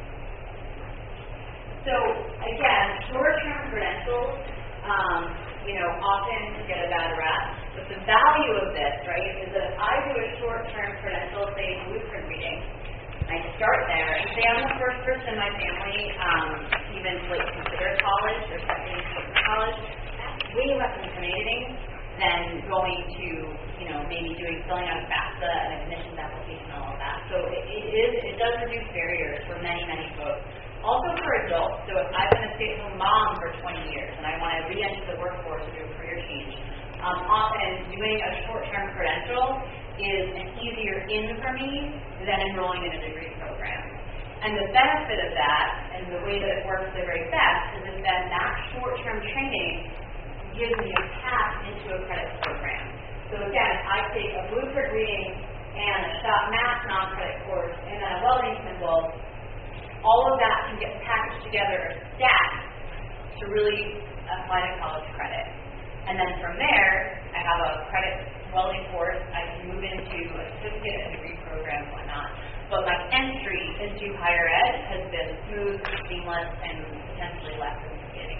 So again, short-term credentials, um, you know, often get a bad rap. But the value of this, right, is that if I do a short-term credential, say blueprint reading, I start there and say I'm the first person in my family um, to even like consider college or stepping into college, that's way less intimidating than going to, you know, maybe doing filling out FAFSA and admissions application and all of that. So it, it is it does reduce barriers for many, many folks. Also for adults. So if I've been a stay-at-home mom for twenty years and I want to re-enter the workforce or do a career change, um, often doing a short-term credential is an easier in for me than enrolling in a degree program. And the benefit of that, and the way that it works the very best, is that that short-term training gives me a path into a credit program. So again, if I take a blueprint reading and a shop math non-credit course and then a welding symbol, all of that can get packaged together or stacked to really apply to college credit. And then from there, I have a credit welding course. I can move into a certificate and degree program, whatnot. But my entry into higher ed has been smooth, seamless, and potentially less intimidating.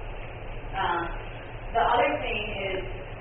Um, the other thing is,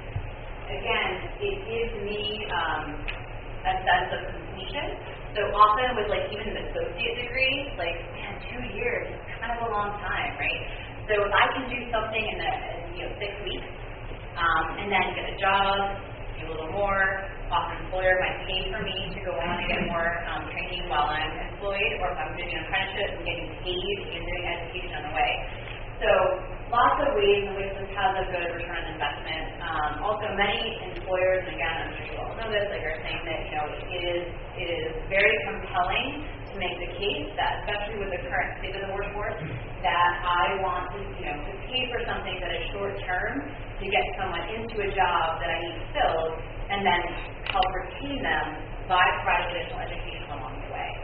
again, it gives me um, a sense of completion. So often with like even an associate degree, like man, two years is kind of a long time, right? So if I can do something in, a, in you know six weeks, um, and then get a job, do a little more, often an employer might pay for me to go on and get more um, training while I'm employed, or if I'm doing an apprenticeship and getting paid and doing education on the way. So lots of ways in which this has a good return on investment. Um, also, many employers, and again, I'm sure you all know this, like are saying that you know it is it is very compelling to make the case that, especially with the current state of the workforce, that I want to you know to pay for something that is short term to get someone into a job that I need filled, and then help retain them by providing additional education along the way.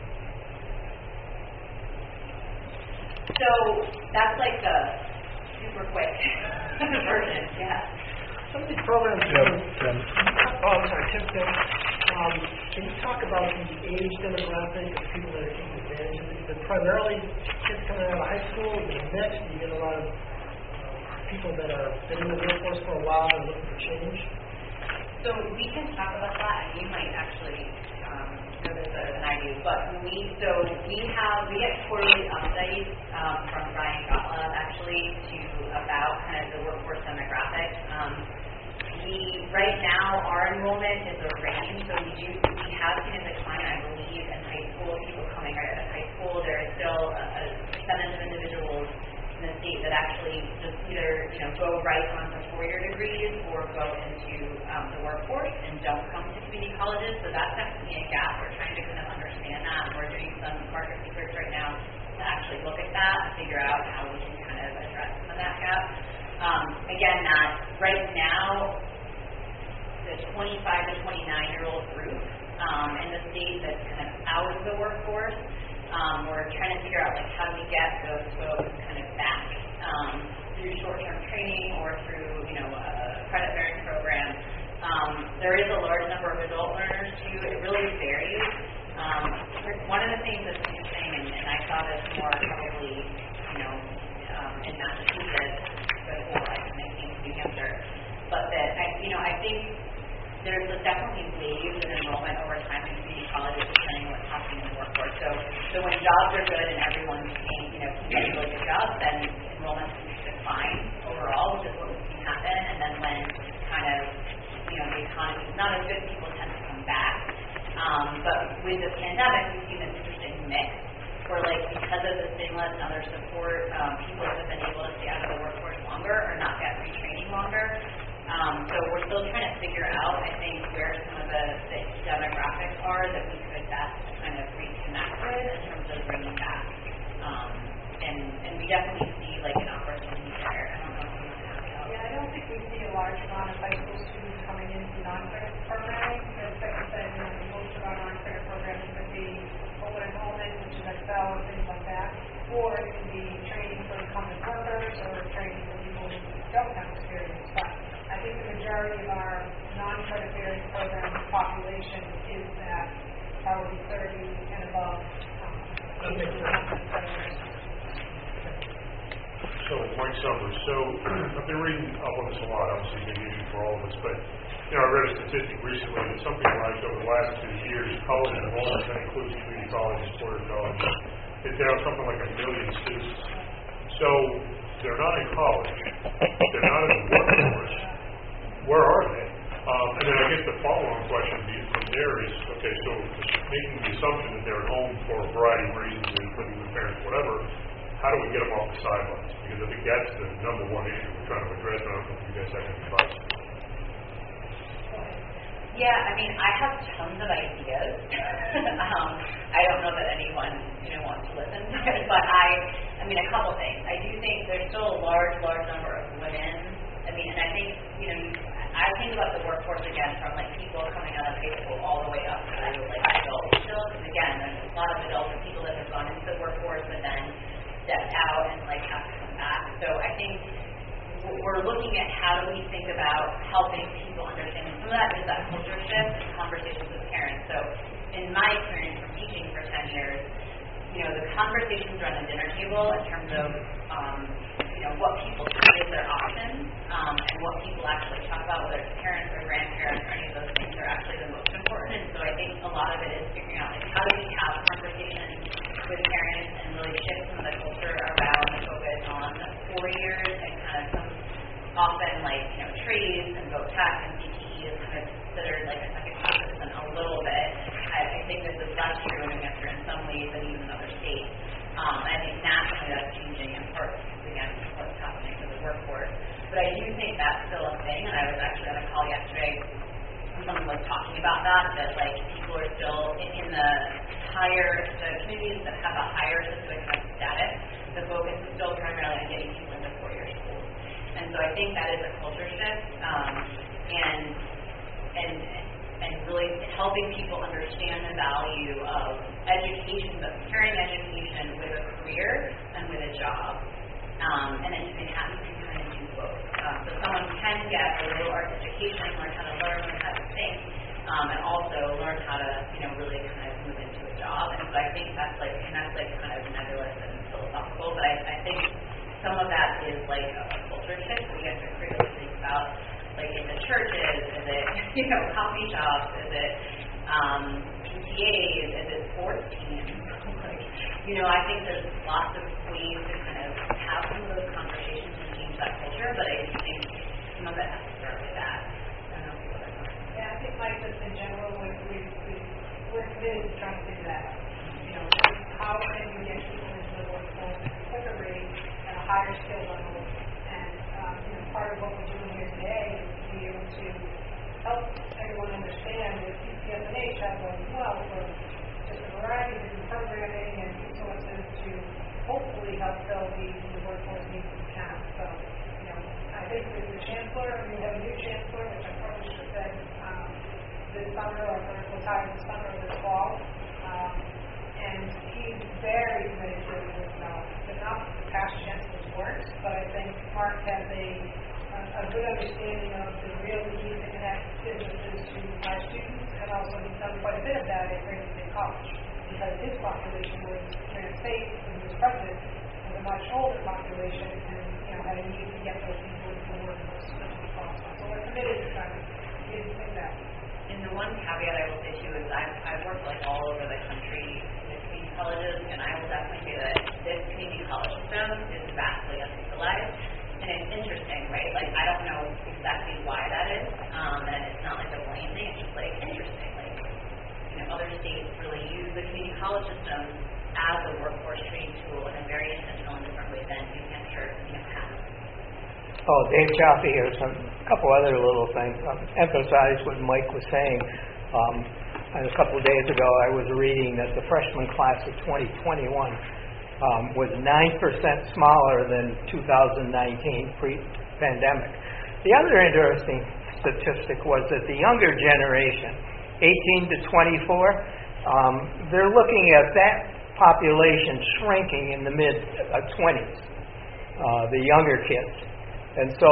So that's like the super quick version, yeah. Some of these programs, Tim, Tim. oh, I'm sorry, Tim, Tim. Um, can you talk about the age demographic of people that are taking advantage of it? Is it primarily kids coming out of high school? Is it mixed? Do you get a lot of uh, people that are been in the workforce for a while and looking for change? So we can talk about that, and you might actually um, know this better than I do. But we, so we have, we get quarterly updates um, from Brian Gottlieb actually to about kind of the workforce demographics. Um, we right now our enrollment is a range, so we do we have seen a decline, I believe, in high school. People coming right out of high school, there is still a, a percentage of individuals in the state that actually just either you know go right on to four-year degrees or go into um, the workforce and don't come to community colleges. So that's definitely a gap. We're trying to kind of understand that. We're doing some market research right now to actually look at that and figure out how we can kind of address some of that gap. Um, again, that right now, the twenty-five to twenty-nine year old group um, in the state that's kind of out of the workforce. Um, we're trying to figure out like how do we get those folks kind of back um, through short-term training or through you know a credit bearing program. Um, there is a large number of adult learners too. It really varies. Um, one of the things that's interesting, and, and I saw this more probably you know um, in Massachusetts before I came to New Hampshire, but that I, you know I think there's definitely waves in enrollment over time in community colleges depending on what's happening in the workforce. So, so when jobs are good and everyone's being, you know, getting really good jobs, then enrollment decline overall, which is what we've seen happen. And then when kind of, you know, the economy is not as good, people tend to come back. Um, but with the pandemic, we've seen this interesting mix where, like, because of the stimulus and other support, um, people have been able to stay out of the workforce longer or not get retraining longer. Um, so we're still trying to figure out, I think, where some of the, the demographics are that we could best kind of reconnect with in terms of bringing back. Um, and, and we definitely see, like, an opportunity there. I don't know if you want to have it out. Yeah, I don't think we see a large amount of high school students coming into non-credit programming. As Becky said, you know, most of our non-credit programs could be open enrollment, which is Excel and things like that, or it can be training for incumbent workers or training for people who don't have experience. But I think the majority of our non-credit bearing program population is that probably thirty and above. Um, So, Mike Summers. So, I've been reading up on this a lot, obviously maybe you do for all of us, but, you know, I read a statistic recently that something like over the last two years, college enrollment, that includes community colleges, Porter College, is down something like a million students. So, they're not in college. They're not in the workforce. Where are they? Um, and then I guess the follow-on question from there is, okay, so making the assumption that they're at home for a variety of reasons, including with parents, whatever, how do we get them off the sidelines? Because I think that's the number one issue we're trying to address. I don't know if you guys have any advice. Yeah, I mean, I have tons of ideas. um, I don't know that anyone, you know, wants to listen, but I, I mean, a couple things. I do think there's still a large, large number of women. I mean, and I think, you know, you, I think about the workforce again from like people coming out of high school all the way up to like adults still. Because again, there's a lot of adults or people that have gone into the workforce but then stepped out and like have to come back. So I think we're looking at how do we think about helping people understand. And some of that is that culture shift and conversations with parents. So in my experience from teaching for ten years, you know, the conversations around the dinner table in terms of, um, you know, what people see as their options um, and what people actually talk about, whether it's parents or grandparents or any of those things, are actually the most important. And so I think a lot of it is figuring out, like, how do we have conversations with parents and really shift some of the culture around the focus on four years and kind of some often like, you know, trades and voc tech and C T E is kind of considered like a second class citizen a little bit. I, I think this is less true in New Hampshire in some ways than even in other states. Um, and I think nationally that's changing in part because again what's happening to the workforce. But I do think that's still a thing, and I was actually on a call yesterday when someone was talking about that, that like people are still in, in the higher, the communities that have a higher socioeconomic status, the focus is still primarily on getting people into four-year schools. And so I think that is a culture shift, um, and and and really helping people understand the value of education, but pairing education with a career and with a job. Um, and then you can have you can kind of do both. Um, so someone can get a little art education, learn how to learn, learn how to think, um, and also learn how to, you know, really kind of move into a job. And so I think that's like, and that's like kind of nebulous and philosophical, but I, I think some of that is like a, a culture shift that we have to critically think about. Like, is it churches? Is it, you know, coffee shops? Is it um, P T As? Is it sports teams? Like, you know, I think there's lots of ways to kind of have some of those conversations and change that culture, but I think some of it has to start with that. I don't know if you want to talk. Yeah, I think, like, just in general, we, we, we, we're committed to trying to figure that out. You know, how can we get people into the workforce at a quicker rate, at a higher skill level? And, um, you know, part of what we're doing here today is to be able to help everyone understand that P C S N H has a well for just a variety of different programming and resources to hopefully help fill the, the workforce needs of the town. So, you know, I think with the chancellor, I mean, we have a new chancellor, which I probably should have said um, this summer, or was hired this summer or this fall. Um, and he's very committed to this development. Enough past chancellors weren't, but I think Mark has a, a, a good understanding of the real need to connect businesses to our students, and also he's done quite a bit of that at Grant State College, because his population was Grant State, when he was president, was a much older population, and, you know, had a need to get those people into the workforce as much as possible. So we're committed to trying to do that. one caveat I will say too is I've, I've worked like all over the country with community colleges, and I will definitely say that this community college system is vastly underutilized. And it's interesting, right? Like, I don't know exactly why that is, um, and it's not like a blame thing, it's just like interesting. Like, you know, other states really use the community college system as a workforce training tool in a very intentional and different way than New Hampshire, you know, has. Oh, Dave Chaffee here. Some a couple other little things. Um, emphasize what Mike was saying. Um, and a couple of days ago, I was reading that the freshman class of twenty twenty-one um, was nine percent smaller than two thousand nineteen, pre-pandemic. The other interesting statistic was that the younger generation, eighteen to twenty-four, um, they're looking at that population shrinking in the mid twenties, uh, the younger kids. And so,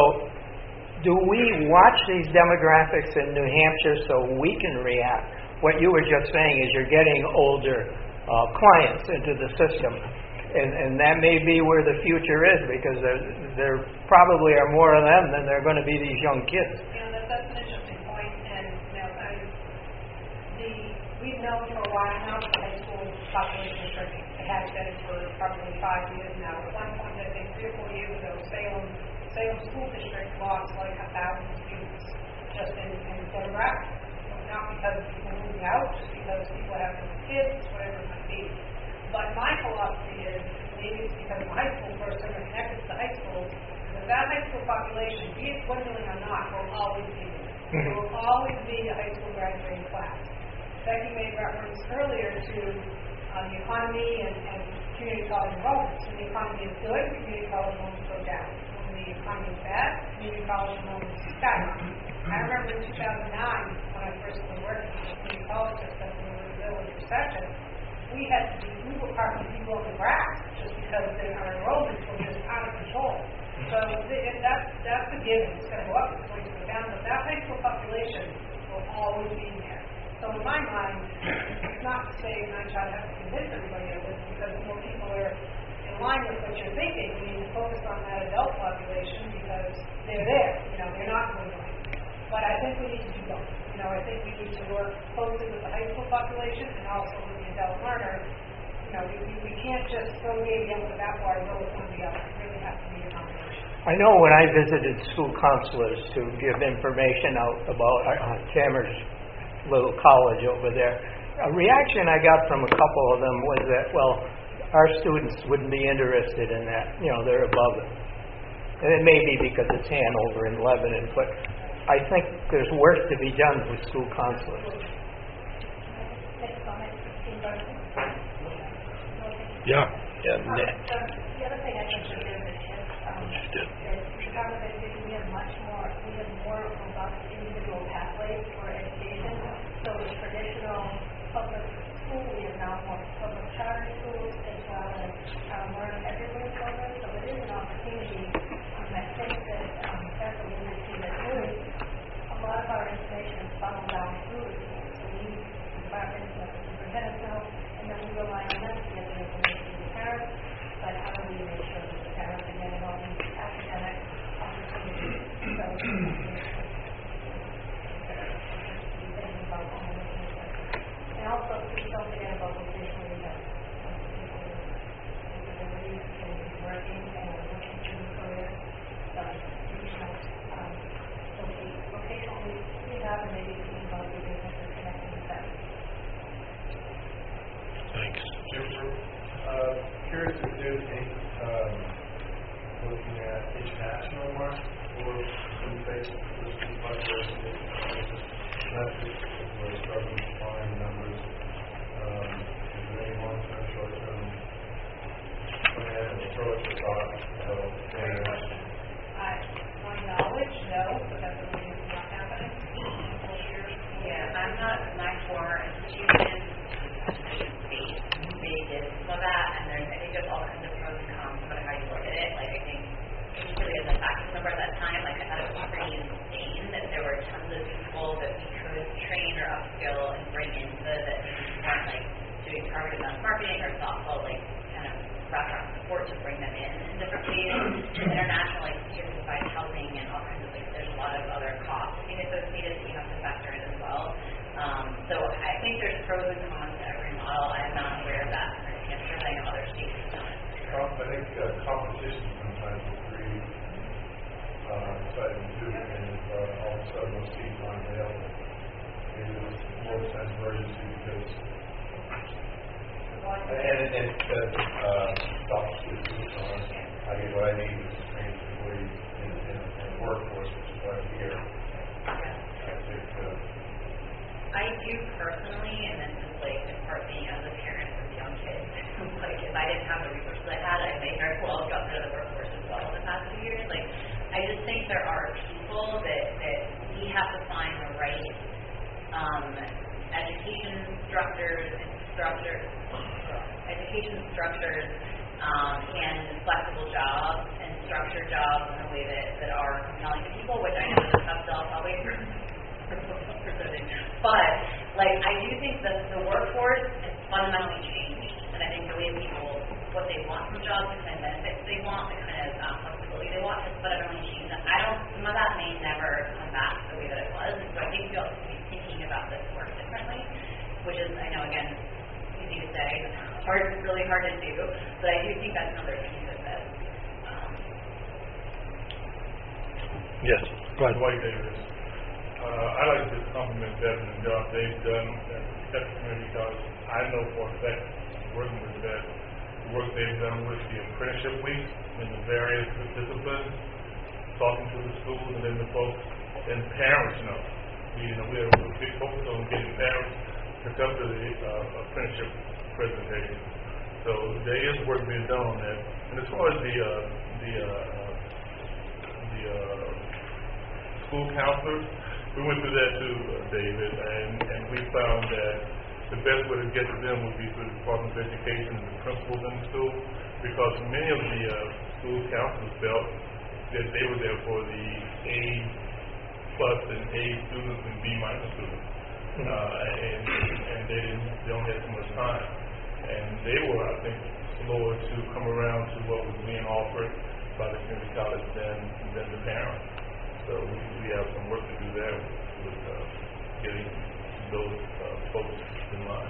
do we watch these demographics in New Hampshire so we can react? What you were just saying is you're getting older uh, clients into the system. And, and that may be where the future is, because there, there probably are more of them than there are going to be these young kids. You know, that, that's an interesting point, and, you know, I, the, we've known for a while now that the high school population is shrinking. It has been for probably five years now. At one point, I think three or four years ago, Salem Salem School District lost like a thousand students just in, in demographics. Not because people are moving out, just because people have kids, whatever it might be. But my philosophy is, maybe it's because I'm a high school person or connected to the high school, that that high school population, be it dwindling or not, will always be there. Mm-hmm. There will always be a high school graduating class. Becky made reference earlier to uh, the economy and, and community college enrollments. When the economy is good, community college enrollments go down. The economy is bad, community college enrollments skyrocket. I remember in two thousand nine, when I first was working in the community college system, when we were in the middle of the recession, we had to be Uber parking people on the grass just because their, our enrollments were just out of control. So the, that's, that's the given. It's going to go up, it's going to go down, but that high school population will always be there. So in my mind, it's not to say, and I try to have to convince everybody of this, because more people are in line with what you're thinking. We need to focus on that adult population because they're there. You know, they're not going away. But I think we need to do both. You know, I think we need to work closely with the high school population and also with the adult learners. You know, we, we can't just throw the baby out with the bathwater and go with one or the other. It really has to be a combination. I know when I visited school counselors to give information out about uh, Tamara's little college over there, a reaction I got from a couple of them was that, well, our students wouldn't be interested in that. You know, they're above it. And it may be because it's Hanover and Lebanon, but I think there's work to be done with school counselors. Yeah. Yeah. Um, the other thing I think we did is just, um, is because of it, we have much more, we have more robust individual pathways for education. So the traditional public school, we have now more public charter schools as well as um, Learn Everywhere program. So it is an opportunity. Um, I think that um, that's a little bit that really a lot of our information is funneled down through the schools. So we need departments like the superintendent know, and then we rely on them to get the information to the parents. But how do we make sure that the parents are getting all these academic opportunities? So thinking about all of these things. And also, please don't forget about vocational leaders. Disabilities and working and looking through careers. So, regional, um, vocational rehab and maybe thinking about the businesses connecting with them. Thanks. Uh, curious if there's any, um, looking at international marks for food based for food population, metrics, we're struggling to find numbers. Um, is there any long-term, short-term plan or approach or thought of international? I, my knowledge, no, but that doesn't mean it's not happening. Yeah, I'm not, my former institution, they did some of that, and there's, I think there's all kinds of pros and cons, no matter how you look at it. Like, I think, particularly as a faculty member at that time, like, I thought it was pretty insane that there were tons of people that we could train or upskill and bring into that maybe weren't, like, doing targeted mass marketing or thoughtful, like, kind of wraparound support to bring them in in different ways. seats aren't available. And there's more sense of urgency because And, and, uh, uh, stop, uh, I mean, what I need is to train people in, in, in the workforce, which is what I'm here. I think, uh, I do personally, and this is like in part being as a parent with young kids, like if I didn't have the resources I had, I may very well have gotten rid of the workforce as well in the past few years. Like, I just think there are people that, that we have to find the right um, education structures, structures, education structures, um, and flexible jobs and structured jobs in a way that, that are compelling to people, which I know is a tough sell probably for But, like, I do think that the workforce has fundamentally changed, and I think the way people, what they want from jobs, the kind of benefits they want, the kind of um, flexibility they want, has fundamentally changed. And I don't, some of that may never come back the way that it was, and so I think we ought to be thinking about this work differently, which is, I know, again, easy to say, hard, really hard to do, but I do think that's another piece of this. Um, Yes, go ahead. Dwight Davis. Uh, I like to just compliment Devin and the job they've done at the community college. I know for a fact, working with that, the work they've done with the apprenticeship week in the various disciplines, talking to the schools and then the folks and parents know. We, you know, we have a big focus on getting parents to come to the uh, apprenticeship presentation. So there is work being done on that. And as far as the uh, the uh, the uh, school counselors, we went through that too, uh, David, and, and we found that the best way to get to them would be through the Department of Education and the principals in the school, because many of the uh, school counselors felt that they were there for the A plus and A students and B minus students, uh, and and they didn't they don't have too much time, and they were, I think, slower to come around to what was being offered by the community college than than the parents. So we, we have some work to do there with uh, getting those uh, folks in line.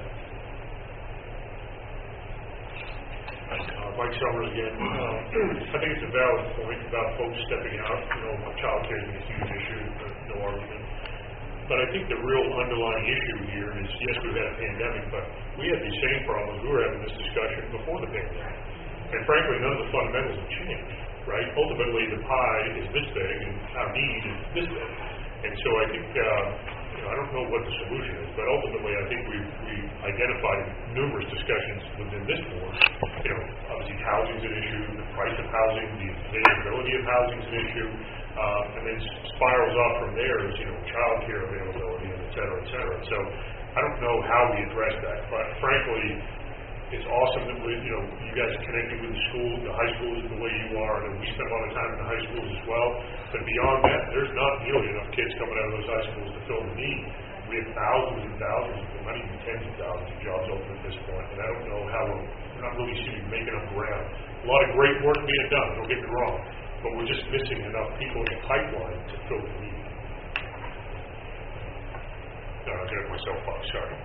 Uh, Mike Summers again. Um, I think it's a valid point about folks stepping out. You know, child care is a huge issue, uh, no argument. But I think the real underlying issue here is, yes, we've had a pandemic, but we had these same problems. We were having this discussion before the pandemic. And frankly, none of the fundamentals have changed, right? Ultimately, the pie is this big and our need is this big. And so I think, uh, you know, I don't know what the solution is, but ultimately I think we've, we've identified numerous discussions within this board. You know, obviously housing is an issue, the price of housing, the availability of housing is an issue, uh, and then spirals off from there is, you know, child care availability, and et cetera, et cetera. So I don't know how we address that, but frankly, it's awesome that we, you know, you guys are connected with the school, the high schools the way you are, and we spend a lot of time in the high schools as well. But beyond that, there's not nearly enough kids coming out of those high schools to fill the need. We have thousands and thousands, not even tens of thousands of jobs open at this point, and I don't know how we're, we're not really seeming to make enough ground. A lot of great work being done, don't get me wrong, but we're just missing enough people in the pipeline to fill the need. No, I got myself off, sorry.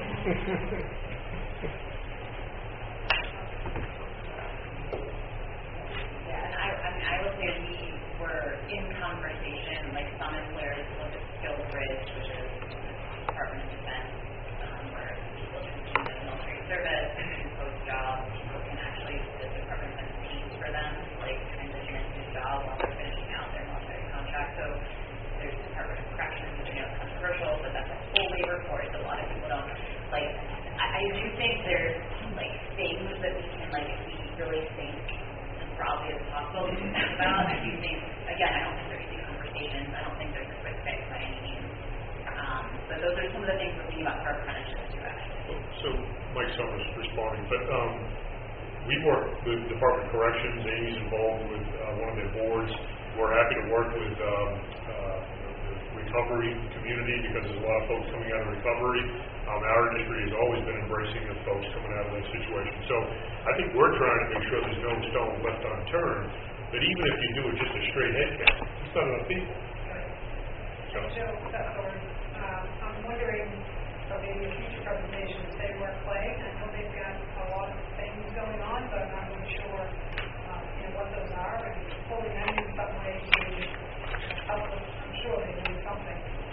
I will say we were in conversation, like some employers look at Skills Bridge, which is the Department of Defense, um, where people transition to military service and post jobs, people can actually, the Department sends teams for them, like transition into a job while they're finishing out their military contract. So there's the Department of Corrections, which I know is controversial, but that's a whole labor force. A lot of people don't, like, I, I do think there's, like, things that we can, like, if we really think broadly as possible to think about. I do think, again, I don't think there's easy conversations. I don't think there's a quick fix by any means. Um, but those are some of the things we're thinking about for our apprenticeships too, actually. So, Mike Summers responding, but um, we work with Department of Corrections. Amy's involved with uh, one of their boards. We're happy to work with um, uh, the recovery community because there's a lot of folks coming out of recovery. Um, our industry has always been embracing of folks coming out of that situation. So I think we're trying to make sure there's no stone left unturned, but even if you do it just a straight head count, it's not enough people. So, Joe, um, I'm wondering, so maybe a future presentation, say work play. I know they've got a lot of things going on, but I'm not really sure, um, you know, what those are, and pulling them in some way to help them. I'm sure they do something.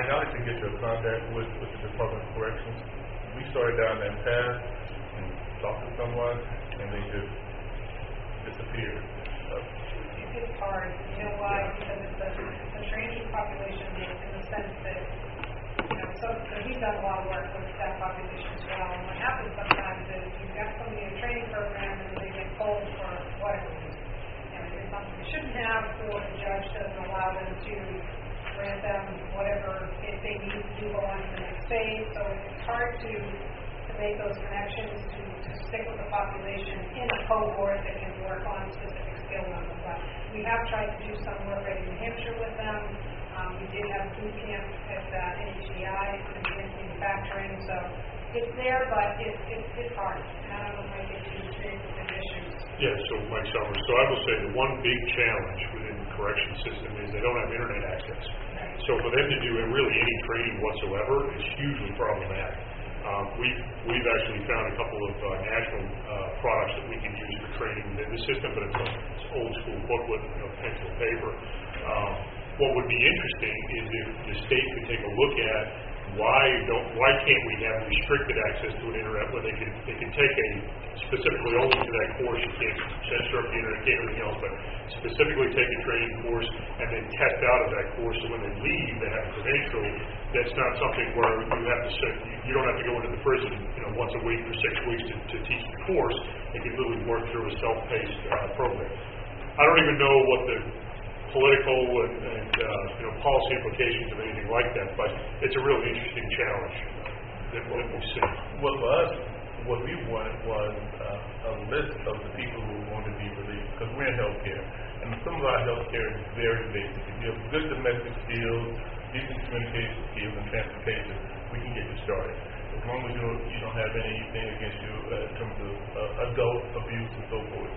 Mike, I'd like to get your contact with, with the Department of Corrections. We started down that path and talked to someone, and they just disappeared. Uh, It's hard, you know why? Because it's a, it's a training population in the sense that, you know, so, so he's done a lot of work with that population as well. And what happens sometimes is you've got somebody in a training program and they get pulled for whatever reason. You know, it's something they shouldn't have, or the judge doesn't allow them to grant them whatever if they need to do go on to the next phase. So it's hard to, to make those connections, to, to stick with the population in a cohort that can work on specific skill levels. But we have tried to do some work in New Hampshire with them. Um, we did have boot camp at uh, N H D I on advanced manufacturing, so it's there, but it's it's it's hard. And I don't know if I get to experience the conditions. Yeah, so Mike Summers, so I will say the one big challenge within the correction system is they don't have internet access. So for them to do really any training whatsoever is hugely problematic. Um, we've, we've actually found a couple of uh, national uh, products that we can use for training within the system, but it's, a, it's old school booklet, you know, pencil and paper. Um, what would be interesting is if the state could take a look at why don't why can't we have restricted access to an internet where they can they can take a specifically only to that course, you can't censor up the internet, can't anything else, but specifically take a training course and then test out of that course, so when they leave they have a credential. That's not something where you have to sit, you don't have to go into the prison, you know, once a week for six weeks to, to teach the course. They can literally work through a self-paced uh, program. I don't even know what the political and, and uh, you know, policy implications of anything like that, but it's a really interesting challenge that we'll see. Well, for us, what we wanted was uh, a list of the people who wanted to be released, because we're in healthcare, and some of our healthcare is very basic. If you have good domestic skills, decent communication skills, and transportation, we can get you started. As long as you don't, you don't have anything against you uh, in terms of uh, adult abuse and so forth.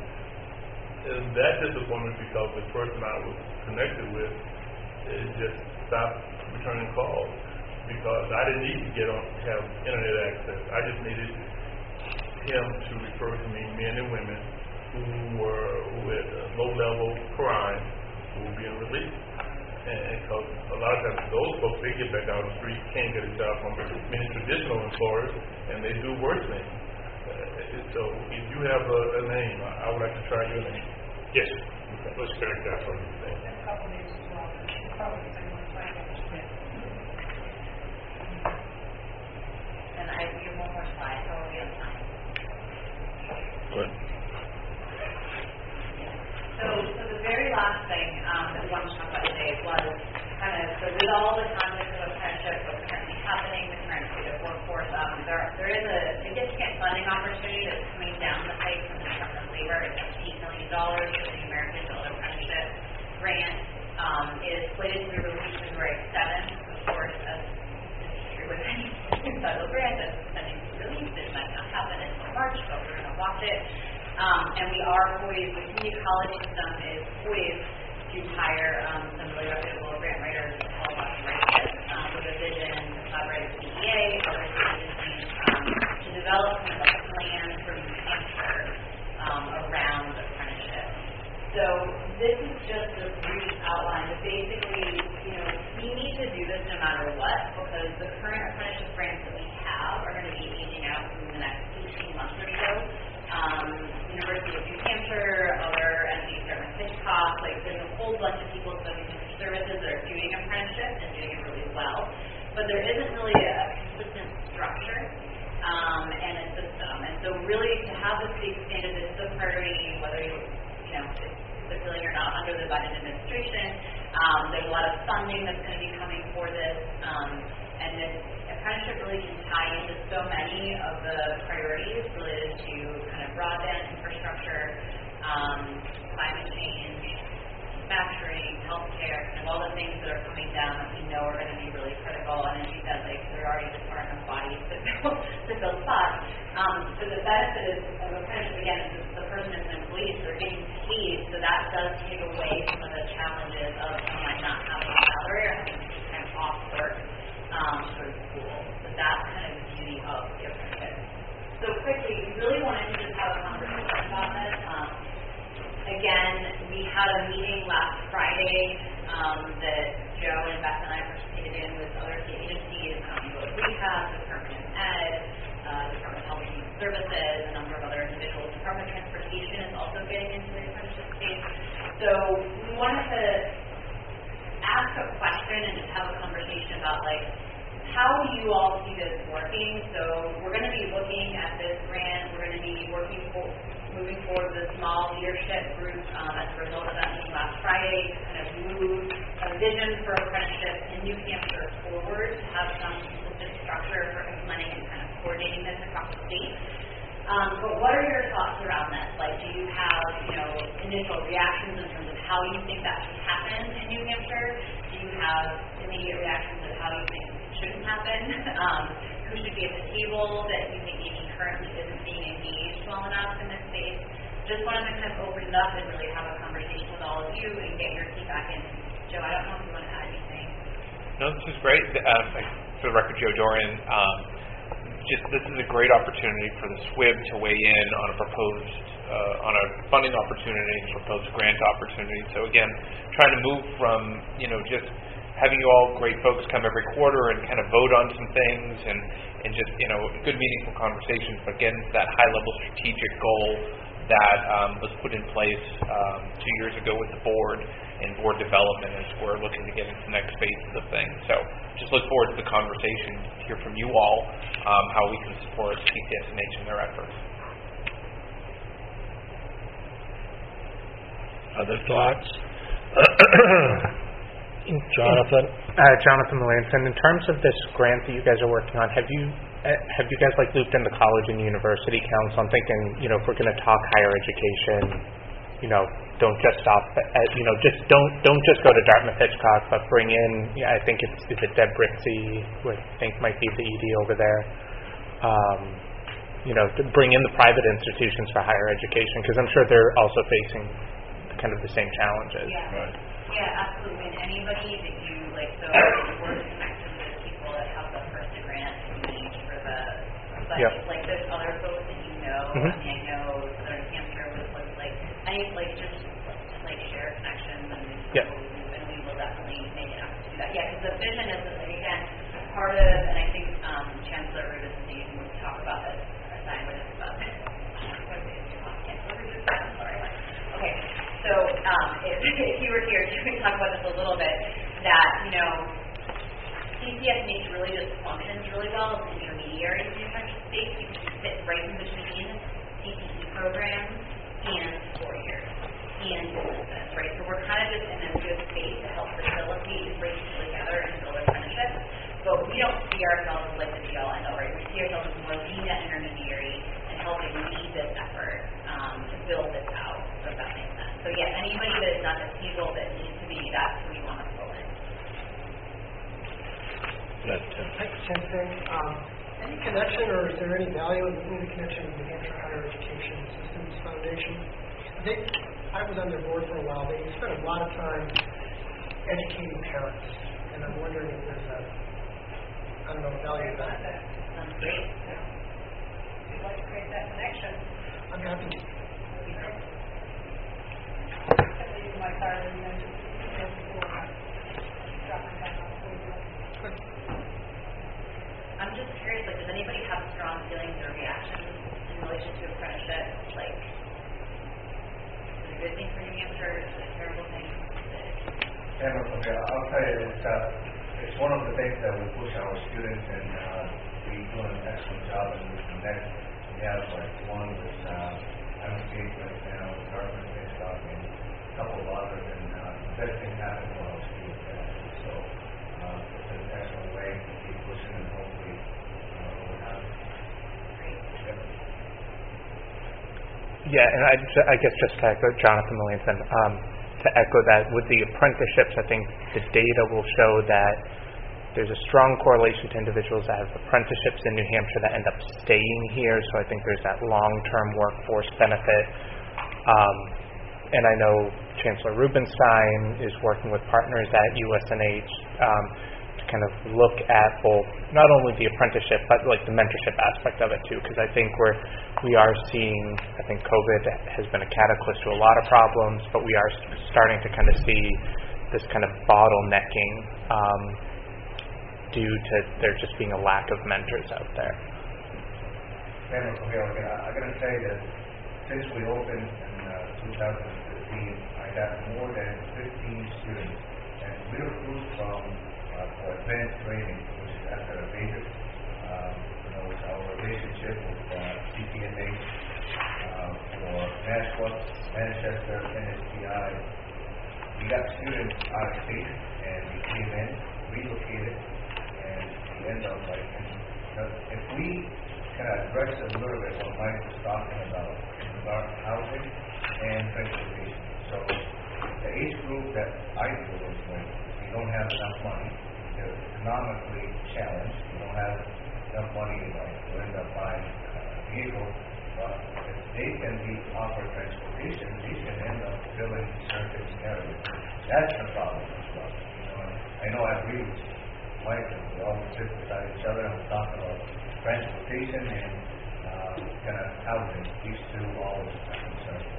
And that disappointment because the person I was connected with is just stopped returning calls because I didn't need to get on have internet access. I just needed him to refer to me men and women who were with low level crime who were being released. And because a lot of times those folks, they get back out on the street, can't get a job from many traditional employers, and they do worse things. Uh, so if you have a, a name, I, I would like to try your name. Yes. Okay. Let's connect that for you. There's a couple names as well. Probably the same ones I get. And I have one more slide. How are we on time? Good. So, so the very last thing um, that we wanted to talk about today was kind of, so with all the context of apprenticeship, what's currently happening, the current state of workforce, um, there, there is a significant funding opportunity that's coming down the pipe from the Department of Labor. It's eight million dollars for the American Builder Apprenticeship Grant. Um, it is slated to be released February seventh. Of course, as is true with any federal grant that's pending to be released, it might not happen until March, but we're going to watch it. Um, and we are poised, the community college system is poised to hire um, some really reputable grant writers to help us write this um, with a vision to collaborate with the D E A, other agencies, um, to develop kind of a plan for New Hampshire um, around apprenticeship. So this is just a brief outline, but basically, you know, we need to do this no matter what, because the current apprenticeship grants that we have are going to be aging out in the next eighteen months or so. Um, University of New Hampshire, other entities, Dartmouth Hitchcock, like there's a whole bunch of people studying services that are doing apprenticeship and doing it really well, but there isn't really a consistent structure um, and a system. And so really to have this be expanded is the priority, whether you, you know, it's fulfilling or not under the Biden administration. Um, there's a lot of funding that's going to be coming for this, um, and this apprenticeship really can tie into so many of the priorities related to kind of broadband infrastructure, um, climate change, manufacturing, healthcare, and all the things that are coming down that we know are going to be really critical. And as you said, like there already just aren't enough bodies to fill to fill spots. Um, so the benefit is of apprenticeship again is the person is an employee, so they're getting paid. So that does take away some of the challenges of someone not having a salary or having to kind of off work. Um, sort of school. So that's kind of the beauty of the apprenticeship. So quickly, we really wanted to just have a conversation about this. Um, again, we had a meeting last Friday um, that Joe and Beth and I participated in with other So we wanted to ask a question and just have a conversation about like, how do you all see this working? So we're going to be looking at this grant. We're going to be working for, moving forward with a small leadership group um, as a result of that meeting last Friday to kind of move a vision for apprenticeship in New Hampshire forward, to have some consistent structure for implementing and kind of coordinating this across the state. Um, but what are your thoughts around this? Like, do you have, you know, initial reactions in terms of how you think that should happen in New Hampshire? Do you have immediate reactions of how you think it shouldn't happen? Um, who should be at the table that you think maybe currently isn't being engaged well enough in this space? Just wanted to kind of open it up and really have a conversation with all of you and get your feedback. And Joe, I don't know if you want to add anything. No, this is great. Um, for the record, Joe Dorian. Um, Just this is a great opportunity for the S W I B to weigh in on a proposed, uh, on a funding opportunity, proposed grant opportunity. So again, trying to move from, you know, just having you all great folks come every quarter and kind of vote on some things and, and just, you know, good meaningful conversations, but getting to that high-level strategic goal that um, was put in place um, two years ago with the board and board development as we're looking to get into the next phases of things. So just look forward to the conversation, hear from you all um, how we can support C P S N H in their efforts. Other thoughts? Jonathan? Uh, Jonathan Melanson, in terms of this grant that you guys are working on, have you uh, have you guys like looped in the college and university council? I'm thinking, you know, if we're going to talk higher education, you know, don't just stop at, you know, just don't don't just go to Dartmouth Hitchcock, but bring in, yeah, I think it's is it Deb Ritzy, who I think might be the E D over there. Um, you know, to bring in the private institutions for higher education, because I'm sure they're also facing kind of the same challenges. Yeah. Right. Yeah, absolutely. And anybody that you like, so we're connected with people that have the first grant need for the, but Yep. like there's other folks that you know. Mhm. I mean, I know Southern Hampshire was, was like, I need like just like share connections and Yep. and we will definitely make an effort to do that. Yeah, because the vision is like again part of, and I think um, Chancellor Rubinstein would talk about this. Or sorry, what is it about this? What is it? Chancellor Rubinstein. I'm sorry. Okay. So um, if, if you were here, you could talk about this a little bit, that, you know, C P S N H really just functions really well as an intermediary in the United States because you fit right in between C P E programs and four years and businesses, right? So we're kind of just in a good space to help facilitate and bring people together and build apprenticeships. But we don't see ourselves as like the be-all, end-all, right? We see ourselves as more being that intermediary and helping lead this effort um, to build this out, if that makes sense. So yeah, anybody that is not the people that needs to be, that's who we want to pull in. That, uh, Same thing. Um, any connection, or is there any value in the connection with the New Hampshire Higher Education Systems Foundation? They, I was on their board for a while. They spent a lot of time educating parents, and I'm wondering if there's a, I don't know, value in that. Sounds great. We'd like to create that connection. I'm happy. My card and then just, you know, before dropping down off the floor. I'm just curious, like, does anybody have strong feelings or reactions in relation to apprenticeship? Like, is it a good thing for New Hampshire? Is it a terrible thing? Yeah, no, okay, I'll tell you, it's, uh, it's one of the things that we push our students, and uh, we do an excellent job in this connect. We have like one with uh, I'm engaged right now with Dartmouth Hitchcock and a couple of others, and uh, the best thing happened for our students. Actually. So uh, it's an excellent way to keep pushing, and hopefully uh, we'll have it. Yep. Yeah, and I, I guess just to echo Jonathan Melanson, um, to echo that, with the apprenticeships, I think the data will show that there's a strong correlation to individuals that have apprenticeships in New Hampshire that end up staying here, so I think there's that long-term workforce benefit. Um, and I know Chancellor Rubinstein is working with partners at U S N H um, to kind of look at both, not only the apprenticeship, but like the mentorship aspect of it too, because I think we're, we are seeing, I think COVID has been a catalyst to a lot of problems, but we are starting to kind of see this kind of bottlenecking um, due to there just being a lack of mentors out there. And okay, okay, I'm going to say that since we opened in uh, two thousand fifteen, I got more than fifteen students, and we recruit from uh, for advanced training, which is after a basic, um, you know, with our relationship with uh, C P M A, uh, for Nashua, Manchester, N S P I. We got students out of state, and we came in, relocated, and we end up like, and, uh, if we kind of address a little bit what Mike was talking about in regard to housing and transportation. So the age group that I deal with, when you don't have enough money, they're economically challenged, you don't have enough money, like, to end up buying a vehicle, but if they can be offered transportation, they can end up filling certain areas. That's the problem as well. You know, and I know I agree with Mike, and we all sit beside each other and we talk about transportation and uh, kind of housing. These two always are concerned.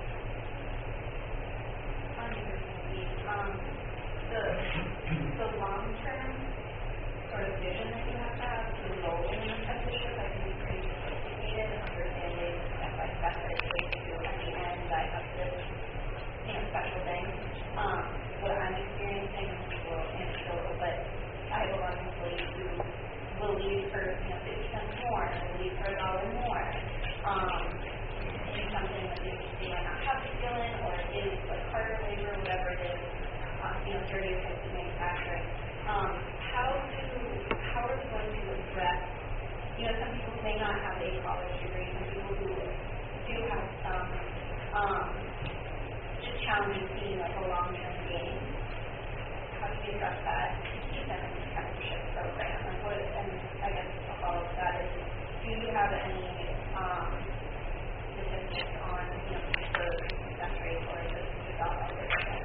Um, the, the long-term sort of vision that you have to have to enroll in an apprenticeship, I think is pretty sophisticated, understanding step-by-step that it's going to do. At the end, I have this, you know, special thing. Um, what I'm experiencing is people anecdotal, but I have a lot of employees who will leave for, you know, fifty cents more, and will leave for a dollar more. Um, in something that they, they might not have to feel in, or it is like harder labor, whatever it is, um, you know, dirty types of manufacturing. Um, how do, how are we going to address, you know, some people may not have a college degree, some people who do have some, um, just challenging seeing like a long-term gain. How do you address that? Keep them in the apprenticeship program, and what, and I guess a follow-up to that is, do you have any, um, statistics on, you know, the success rate or the development of it?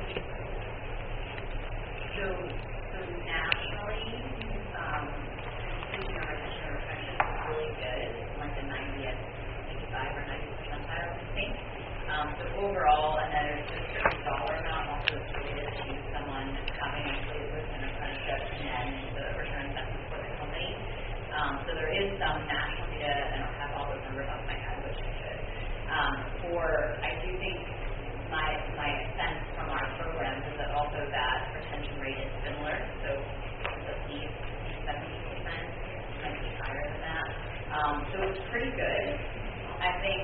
So, so nationally, um, you know, retention of retention is really good. It's like the ninetieth, eighty-five or ninety percentile, I think. Um, so overall, and then there's a certain dollar amount also related to someone having actually with an apprenticeship and then the return investment for the company. Um, so there is some national data, and I don't have all those numbers off my head, which I should. Um, for, I do think my my sense from our programs is that also that retention rate is similar. So at least seventy percent, might be higher than that. Um, so it's pretty good. I think,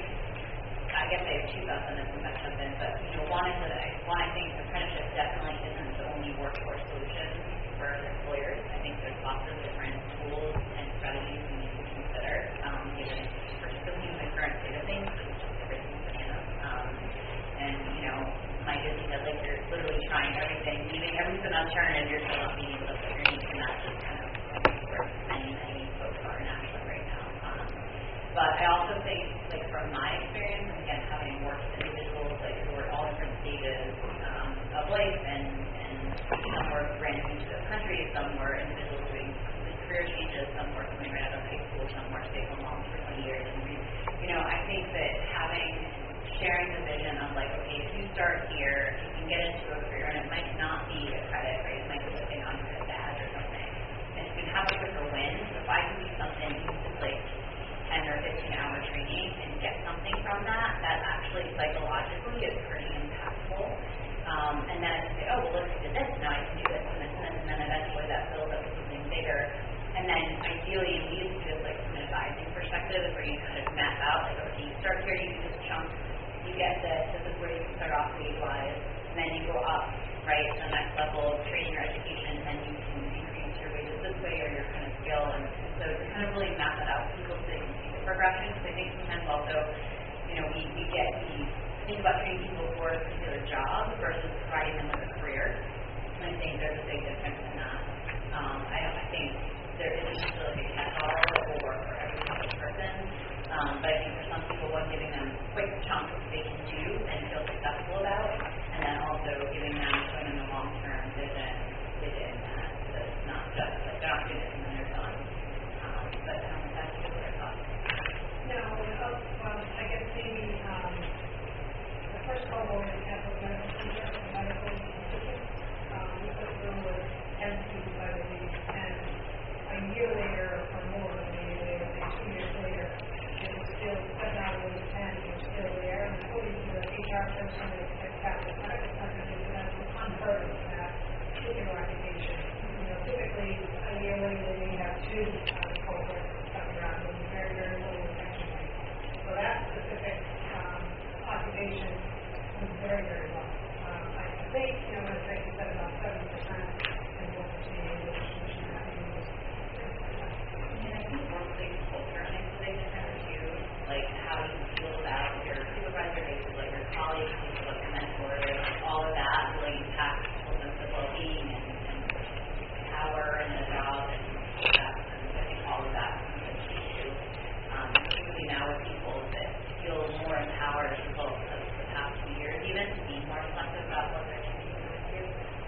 I guess I have two thoughts on this and I'll jump in, but you know, one is that I, one, I think apprenticeship definitely isn't the only workforce solution for employers. I think there's lots of different tools and strategies we need to consider, um, given particularly in the current state of things, it's just everything's bananas. Um, and, you know, Mike has said, like, you're literally trying everything, leaving everything unturned, and you're still not being able to put your needs, and that's just kind of where many, many folks are nationally right now. Um, but I also think, like, from my experience, and again, having worked with individuals, like, who are all different stages um, of life, and, and some were brand new to the country, some were individuals doing complete career changes, some were coming right out of high school, some were stay-at-home moms for twenty years, and, you know, I think that having sharing the vision of like, okay, if you start here, you can get into a career, and it might not be a credit, right? It might be something on your badge or something. And you can have a quicker win. So if I can do something, even just like ten or fifteen hour training and get something from that, that actually psychologically is pretty impactful. Um, and then I can say, oh, well, look, I did this, now I can do this and this and this, and then eventually that builds up to something bigger. And then ideally, you need to do this like from an advising perspective, where you kind of map out, like, okay, you start here, you do this chunk, you get this, this is where you can start off wage-wise, and then you go up, right, to the next level of training or education, and you can increase your wages this way or your kind of skill, and, and so to kind of really map that out for people so they can see the progression, because I think sometimes also, you know, we, we get, we think about training people for a particular job versus providing them with a career, and I think there's a big difference in that. Um, I don't, I think there isn't necessarily a catch-all that will work for every single person, um, but I think for some people, one, giving them quick chunks that they can do and feel successful about, and then also giving them, showing them a long-term vision, vision that that's not just, like, they're not doing this and then they're done. Um, but I don't know if that's a good thought. No, um, I guess maybe, um, the first level is capital medical center, and medical institution. Um, we put them with M C, I believe, and new uh, cohort coming around with very, very little retention rate. So that specific um, occupation was very, very low. Um, I think, you know, as Becky said, about seventy percent in both the T A, which which is not even was And I think workplace culture makes a big difference too. Like how you feel about your supervisor, how you feel about your colleagues, how you feel about your mentor, like all of that really impacts people's sense of well-being and, and power in a job and all that. And I think all of that is a key too. Um, particularly now with people that feel more empowered as a result of the past few years, even to be more reflective about what they're choosing to do.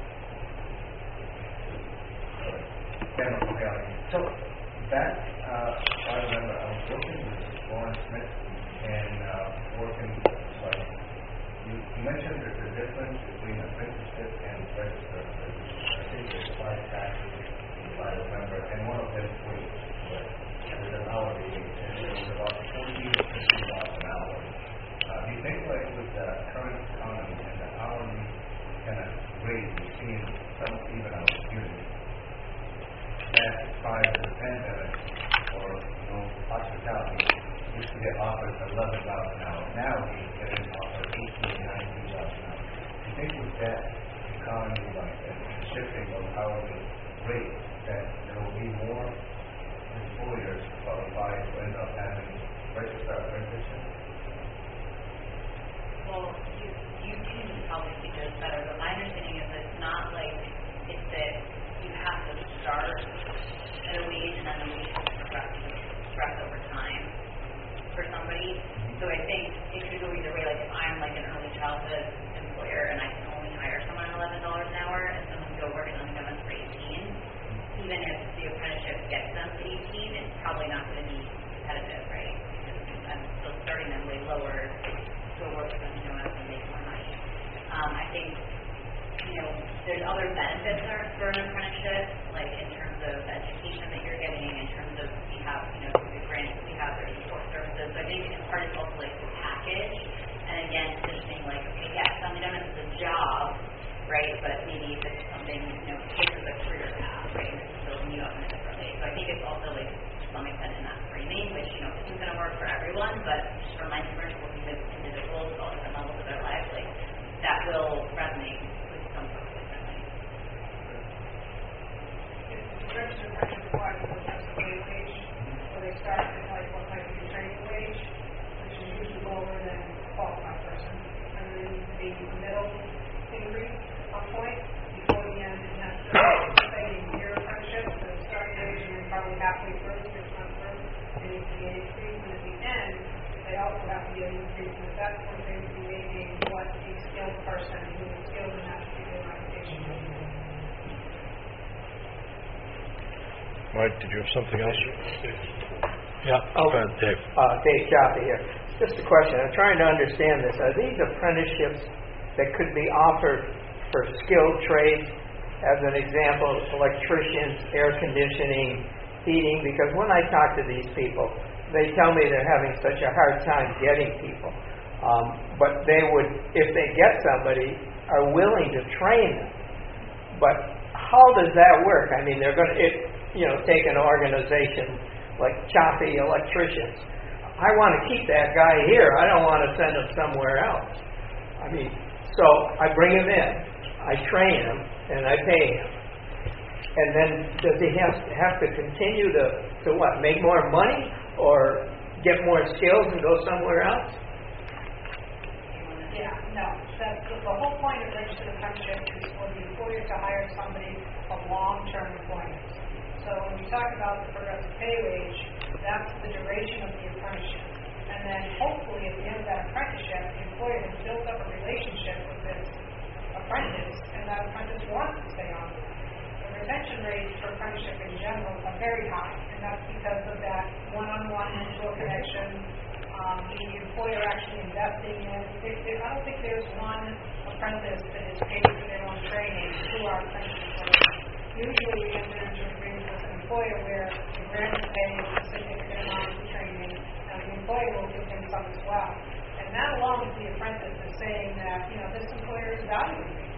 Ben, okay. So that, uh, I remember I was working with Lauren Smith and uh, working, sorry, you, you mentioned that the difference between apprenticeship and registered apprenticeship. I think there's five factors, if I remember, and one of them was wage, with an hourly wage, and it was about forty to fifty dollars an hour. Uh, do you think like with the current economy and the hourly kind of rate we're seeing some even out of students, that prior to the pandemic or you know, hospitality used to get offered eleven dollars an hour. Now he's getting offered eighteen, nineteen dollars an hour. Do you think with that economy like that, shifting of hourly rate, that there will be more employers qualified to end up having registered apprenticeship? Well, you, you can probably speak to this better, but my understanding is it's not like it's that you have to start at a wage and then the wage will progress, progress over time for somebody. So I think it could go either way. Like if I'm like an early childhood employer and I can only hire someone at eleven dollars an hour and someone can go work and only come in for eighteen, even if the apprenticeship gets them to eighteen, it's probably not going to be competitive, right? Because I'm still starting them way lower to work with them, you know, as they make more money. Um, I think, you know, there's other benefits that are for an apprenticeship, like in terms of education that you're getting, in terms of we have, you know, the grants we have, there's support services. So I think in part it's also like the package, and again, positioning like, okay, yes, I'm going to it's a job, right, but maybe this is something, you know, this is a career path, right, and this is building you up in a different way. So I think it's also like to some extent in that framing, which, you know, isn't going to work for everyone, but just for my commercial individuals at all different levels of their life, like that will resonate with some folks differently. It's registered apprenticeship requires a flexible wage, so they start at like what might be a training wage, which is usually lower than a qualified person, and then the middle increase a point before the end is necessary. Say a year apprenticeship, so the start wage and then probably halfway through, six months through, there needs to be an increase, and at the end, they also have to get an increase, and at that point, they would be making what a skilled person who is skilled in that particular occupation would do. Mike, did you have something else? Yeah. Go ahead, Dave. Uh, Dave Jaffe here. Just a question. I'm trying to understand this. Are these apprenticeships that could be offered for skilled trades, as an example, electricians, air conditioning, heating? Because when I talk to these people, they tell me they're having such a hard time getting people. Um, but they would, if they get somebody, are willing to train them. But how does that work? I mean, they're going to, you know, take an organization like Chaffee Electricians. I want to keep that guy here. I don't want to send him somewhere else. I mean, so I bring him in, I train him, and I pay him. And then does he have to, have to continue to, to what, make more money or get more skills and go somewhere else? Yeah, no. That's the, the whole point of registered apprenticeship is for the employer to hire somebody of long-term employment. So when we talk about the progressive pay wage, that's the duration of the apprenticeship. And then hopefully at the end of that apprenticeship, the employer has built up a relationship with this apprentice, and that apprentice wants to stay on. The retention rates for apprenticeship in general are very high, and that's because of that one-on-one mentor connection, um, the employer actually investing in. There, there, I don't think there's one apprentice that is paid for their own training through our apprenticeship program. Usually we enter into an agreement with an employer where the grant is paying a significant amount of training, and the employer will give them some as well. And that along with the apprentice is saying that, you know, this employer is valuing me.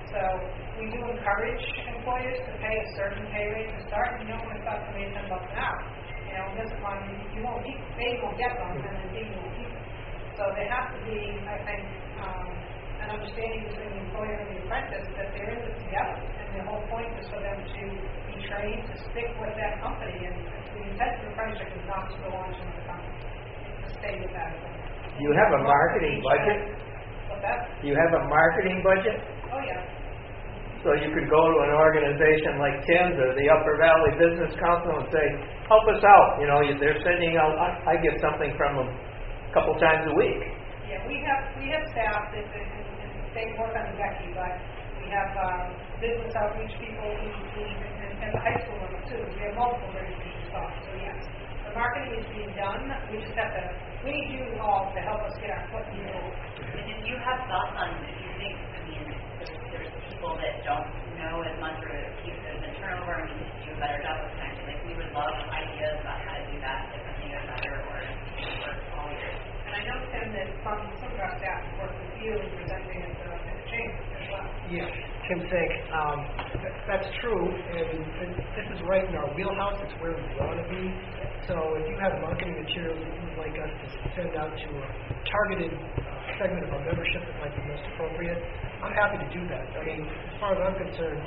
So we do encourage employers to pay a certain pay rate to start, and you don't want to start somebody at ten bucks an hour. You know, this one, you won't keep, they won't get them, and then they won't keep them. So there has to be, I think, um, an understanding between the employer and the apprentice that they're in this together, and the whole point is for them to be trained to stick with that company, and the intent of the apprenticeship is not to go on to another company, it's to stay with that company. Do you have a marketing budget? What's that? Do you have a marketing budget? Oh, yeah. So you could go to an organization like Tim's or the Upper Valley Business Council and say, help us out. You know, they're sending out, I, I get something from them a couple times a week. Yeah, we have we have staff that, that and, and they work on the Becky, but we have um, business outreach people who, who and, and the high school level too. We have multiple registration staff. So yes, the marketing is being done. We just have to. We need you all to help us get our foot in the door. And if you have thoughts on, if you think, I mean, there's, there's people that don't know as much or keep there's a turnover and we need to do a better job of connecting. Like we would love ideas about how to do that differently or better or work all years. And I know, Tim, that some, some of our staff work with you in presenting at the, at the chamber as well. Yeah, Tim Sink, um, th- that's true, and, and this is right in our wheelhouse. It's where we want to be. So if you have marketing materials that you would like us to send out to a targeted uh, segment of our membership that might be most appropriate, I'm happy to do that. I mean, as far as I'm concerned,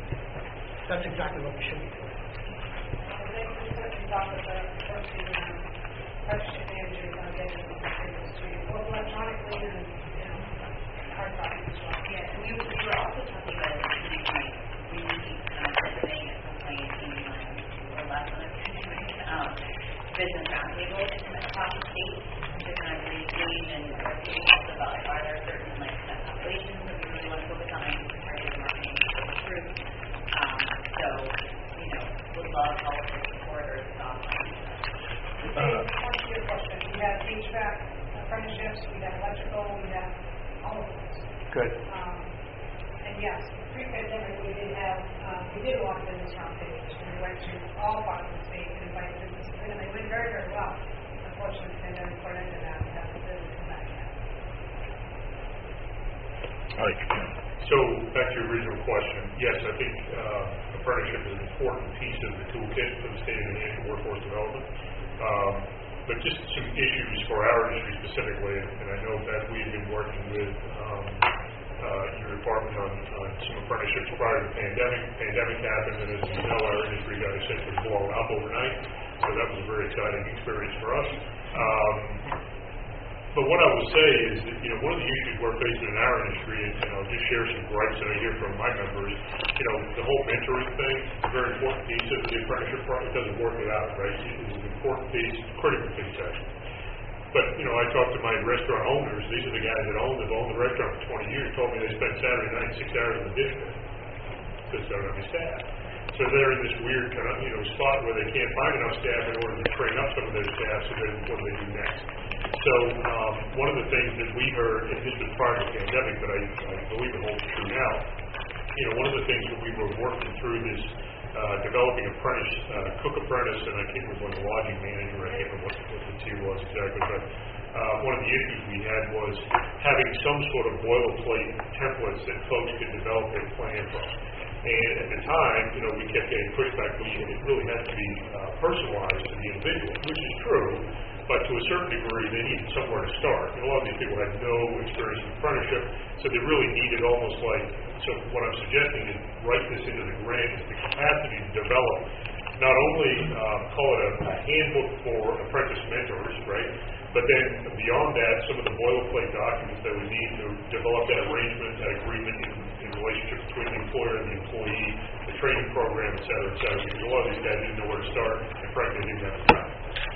that's exactly what we should be doing. Well, they can certainly talk with the first the um, partnership managers on getting these materials to you, both electronically and, you know, hard copies as well. Yeah, and we, we were also talking about it like really um, visiting at some point in like or less than a um, business roundtables across the state to kind of regain and educate us about like, are there certain like set populations that we really want to focus on and targeted marketing group. Um, so, you know, would love help with support or thoughts on that. Uh, one to your question, we have H V A C apprenticeships, we have electrical, we have all of those. Good. Um, and yes, pre-pandemic, we did have, um, we did a lot of business roundtables. We went to all parts of the state and invited businesses in, and they went very, very well. Unfortunately, the pandemic put into that, and hasn't really come back yet. Mike. So, back to your original question, yes, I think uh, apprenticeship is an important piece of the toolkit for the state of New Hampshire workforce development. Um, but just some issues for our industry specifically, and I know that we've been working with um, uh, your department on, on some apprenticeships prior to the pandemic. Pandemic happened, and as you know, our industry got essentially blown up overnight. So that was a very exciting experience for us. Um, But what I would say is that, you know, one of the issues we're facing in our industry, and, and I'll just share some gripes that I hear from my members, you know, the whole mentoring thing is a very important piece of the apprenticeship program. It doesn't work it out, right? It's an important piece, critical piece, actually. But, you know, I talk to my restaurant owners. These are the guys that own, have owned the restaurant for twenty years, told me they spend Saturday night six hours in the district because they don't have any staff. So they're in this weird kind of, you know, spot where they can't find enough staff in order to train up some of their staff, so then what do they do next? So um, one of the things that we heard, and this was prior to the pandemic, but I, I believe it holds true now, you know, one of the things that we were working through this uh, developing apprentice, uh, cook apprentice, and I can't remember what the lodging manager, I can't remember what, what the tier was exactly, but uh, one of the issues we had was having some sort of boilerplate templates that folks could develop their plan from. And at the time, you know, we kept getting pushback, but it really has to be uh, personalized to the individual, which is true, but to a certain degree, they needed somewhere to start. And a lot of these people had no experience in apprenticeship, so they really needed almost like, so what I'm suggesting is write this into the grant, is the capacity to develop, not only uh, call it a, a handbook for apprentice mentors, right, but then beyond that, some of the boilerplate documents that we need to develop that arrangement, that agreement in, in relationship between the employer and the employee, the training program, et cetera, et cetera. Because a lot of these guys didn't know where to start, and frankly, didn't have the time.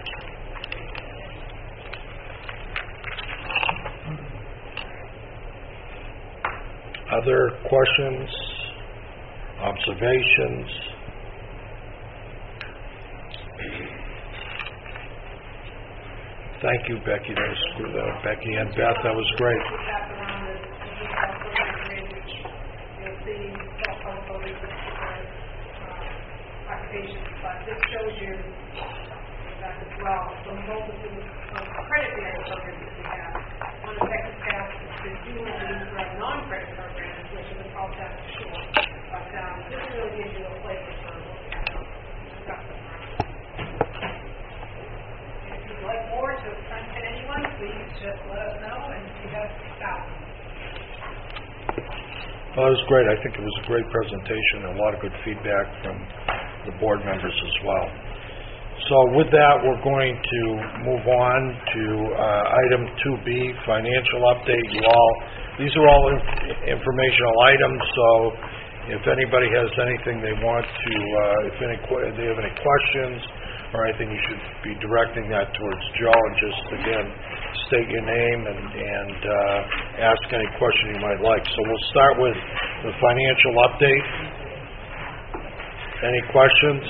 Other questions, observations? Thank you, Becky. That was good. Uh, Becky and Beth, that was great. We'll pass around the detailed program grid, which you'll see self-help voters with different uh, occupations, but this shows you that as well, the multitude of credit bearing programs that we have. On the second step is the do and for our non-credit programs, which is a call test for sure. But, um, this really gives you a flavor for what we have discussed this morning. And if you'd like more to strengthen anyone, please just let us know and we have staff. Well, it was great. I think it was a great presentation, a lot of good feedback from the board members as well. So with that, we're going to move on to uh, item two B, financial update. You all, these are all inf- informational items, so if anybody has anything they want to, uh, if any, if they have any questions or anything, you should be directing that towards Joe, and just, again, state your name and, and uh, ask any question you might like. So we'll start with the financial update. Any questions?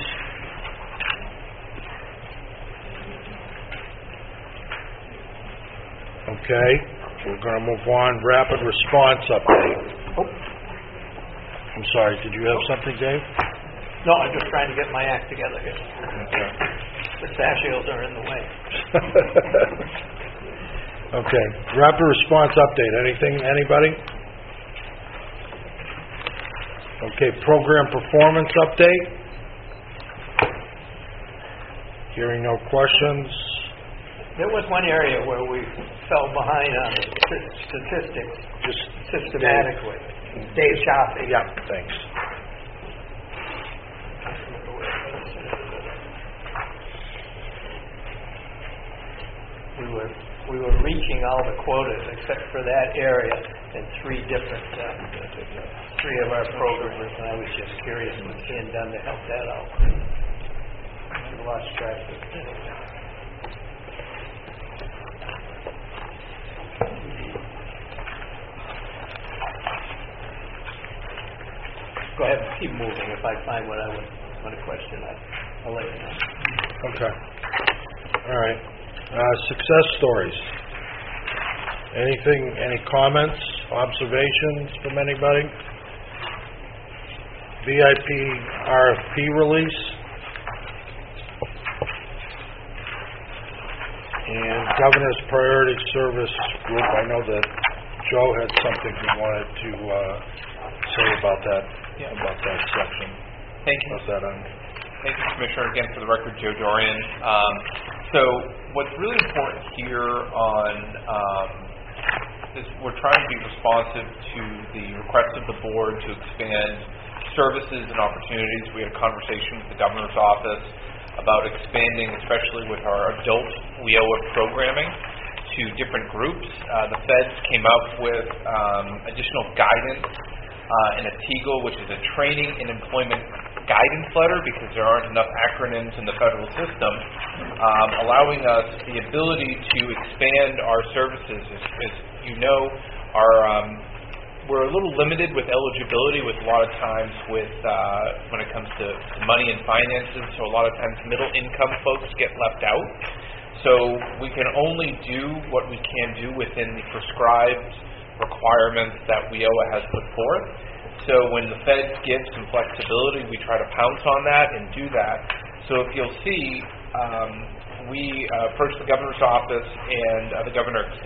Okay, we're going to move on. Rapid response update. Oh. I'm sorry, did you have something, Dave? No, I'm just trying to get my act together here. Okay. Pistachios are in the way. Okay, rapid response update. Anything, anybody? Okay, program performance update. Hearing no questions. There was one area where we fell behind on the st- statistics, Just systematically. Dave Chaffee. Yeah, thanks. We were we were reaching all the quotas except for that area in three different uh, three of our programs, and I was just curious what's being done to help that out. I lost track of it. Go ahead and keep moving. If I find what I would want to question, I, I'll let you know. Okay. All right. Uh, success stories. Anything, any comments, observations from anybody? V I P R F P release. And Governor's Priority Service Group. I know that Joe had something he wanted to uh, say about that, Yeah. about that section. Thank you. How's that on? Thank you, Commissioner. Again, for the record, Joe Dorian. Um, so what's really important here on um, is we're trying to be responsive to the request of the board to expand services and opportunities. We had a conversation with the Governor's office about expanding, especially with our adult W I O A programming, to different groups. Uh, the feds came up with um, additional guidance uh, in a TEGL, which is a training and employment guidance letter, because there aren't enough acronyms in the federal system, um, allowing us the ability to expand our services. As, as you know, our um, we're a little limited with eligibility with a lot of times with uh, when it comes to, to money and finances, so a lot of times middle income folks get left out. So we can only do what we can do within the prescribed requirements that W I O A has put forth. So when the feds give some flexibility, we try to pounce on that and do that. So if you'll see, um, we uh, approached the Governor's office, and uh, the Governor uh,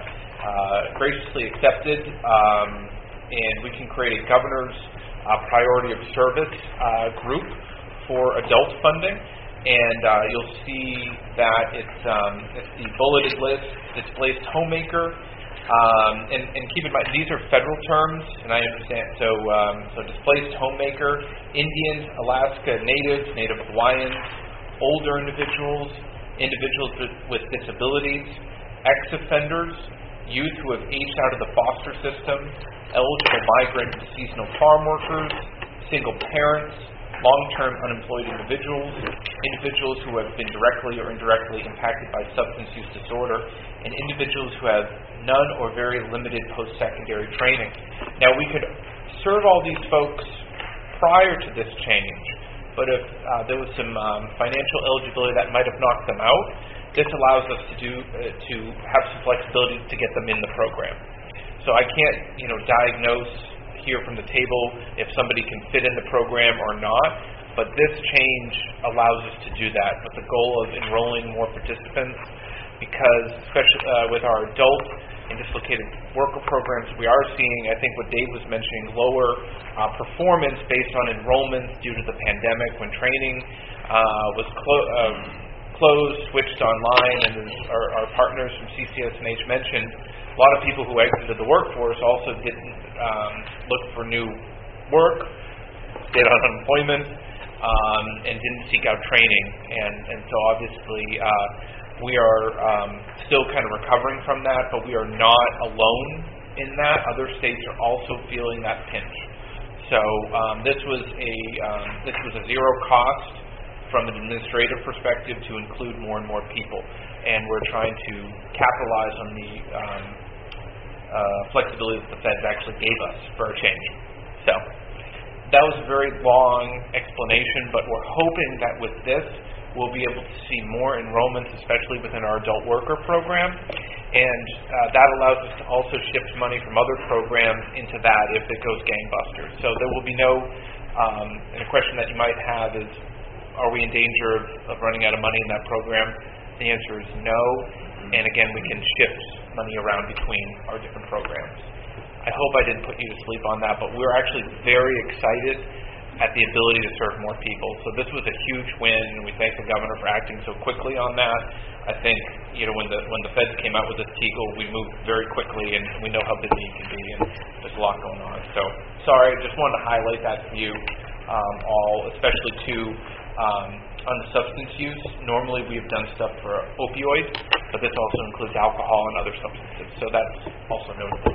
uh, graciously accepted, um, and we can create a Governor's uh, Priority of Service uh, group for adult funding. And uh, you'll see that it's, um, it's the bulleted list, displaced homemaker. Um, and, and keep in mind, these are federal terms, and I understand. So, um, so displaced homemaker, Indians, Alaska Natives, Native Hawaiians, older individuals, individuals with, with disabilities, ex-offenders, youth who have aged out of the foster system, eligible migrant and seasonal farm workers, single parents, long-term unemployed individuals, individuals who have been directly or indirectly impacted by substance use disorder, and individuals who have none or very limited post-secondary training. Now, we could serve all these folks prior to this change, but if uh, there was some um, financial eligibility that might have knocked them out, this allows us to do uh, to have some flexibility to get them in the program. So I can't, you know, diagnose here from the table if somebody can fit in the program or not, but this change allows us to do that with the goal of enrolling more participants, because especially uh, with our adult in dislocated worker programs. We are seeing, I think what Dave was mentioning, lower uh, performance based on enrollments due to the pandemic when training uh, was clo- uh, closed, switched online, and as our, our partners from C C S and H mentioned, a lot of people who exited the workforce also didn't um, look for new work, stayed on unemployment, um, and didn't seek out training. And, and so obviously uh, we are um, still kind of recovering from that, but we are not alone in that. Other states are also feeling that pinch. So um, this was a um, this was a zero cost from an administrative perspective to include more and more people, and we're trying to capitalize on the um, uh, flexibility that the feds actually gave us for a change. So that was a very long explanation, but we're hoping that with this we'll be able to see more enrollments, especially within our adult worker program, and uh, that allows us to also shift money from other programs into that if it goes gangbusters. So there will be no, um, and a question that you might have is, are we in danger of, of running out of money in that program? The answer is no, and again, we can shift money around between our different programs. I hope I didn't put you to sleep on that, but we're actually very excited at the ability to serve more people. So this was a huge win, and we thank the governor for acting so quickly on that. I think, you know, when the when the feds came out with this Teagle, we moved very quickly, and we know how busy it can be, and there's a lot going on. So, sorry, just wanted to highlight that to you um, all, especially too, um, on the substance use. Normally we have done stuff for opioids, but this also includes alcohol and other substances, so that's also notable.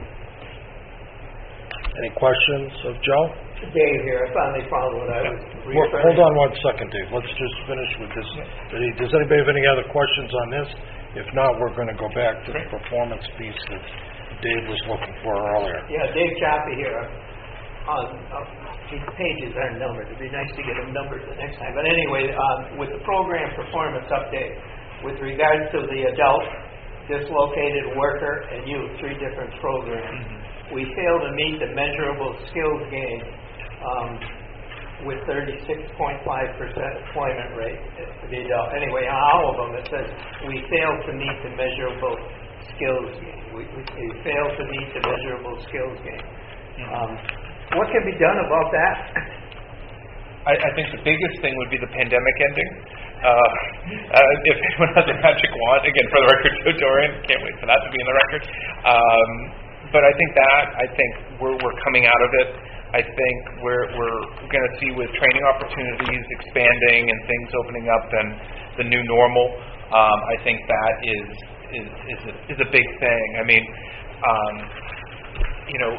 Any questions of Joe? Dave here, I finally found what I was Well, referring. hold on one second, Dave. Let's just finish with this. Does anybody have any other questions on this? If not, we're going to go back to the performance piece that Dave was looking for earlier. Yeah, Dave Chappie here. On, uh, these pages aren't numbered. It'd be nice to get them numbered the next time. But anyway, um, with the program performance update, with regards to the adult, dislocated worker, and youth, three different programs, we fail to meet the measurable skills gain um, with thirty-six point five percent employment rate for the adult. Anyway, on all of them it says we fail to meet the measurable skills gain. We, we, we fail to meet the measurable skills gain. Um, what can be done about that? I, I think the biggest thing would be the pandemic ending. Uh, uh, if anyone has a magic wand, again, for the record, Joe Dorian, can't wait for that to be in the record. Um, but I think that, I think we're, we're coming out of it. I think we're, we're going to see with training opportunities expanding and things opening up and the new normal, um, I think that is, is, is, a, is a big thing. I mean, um, you know,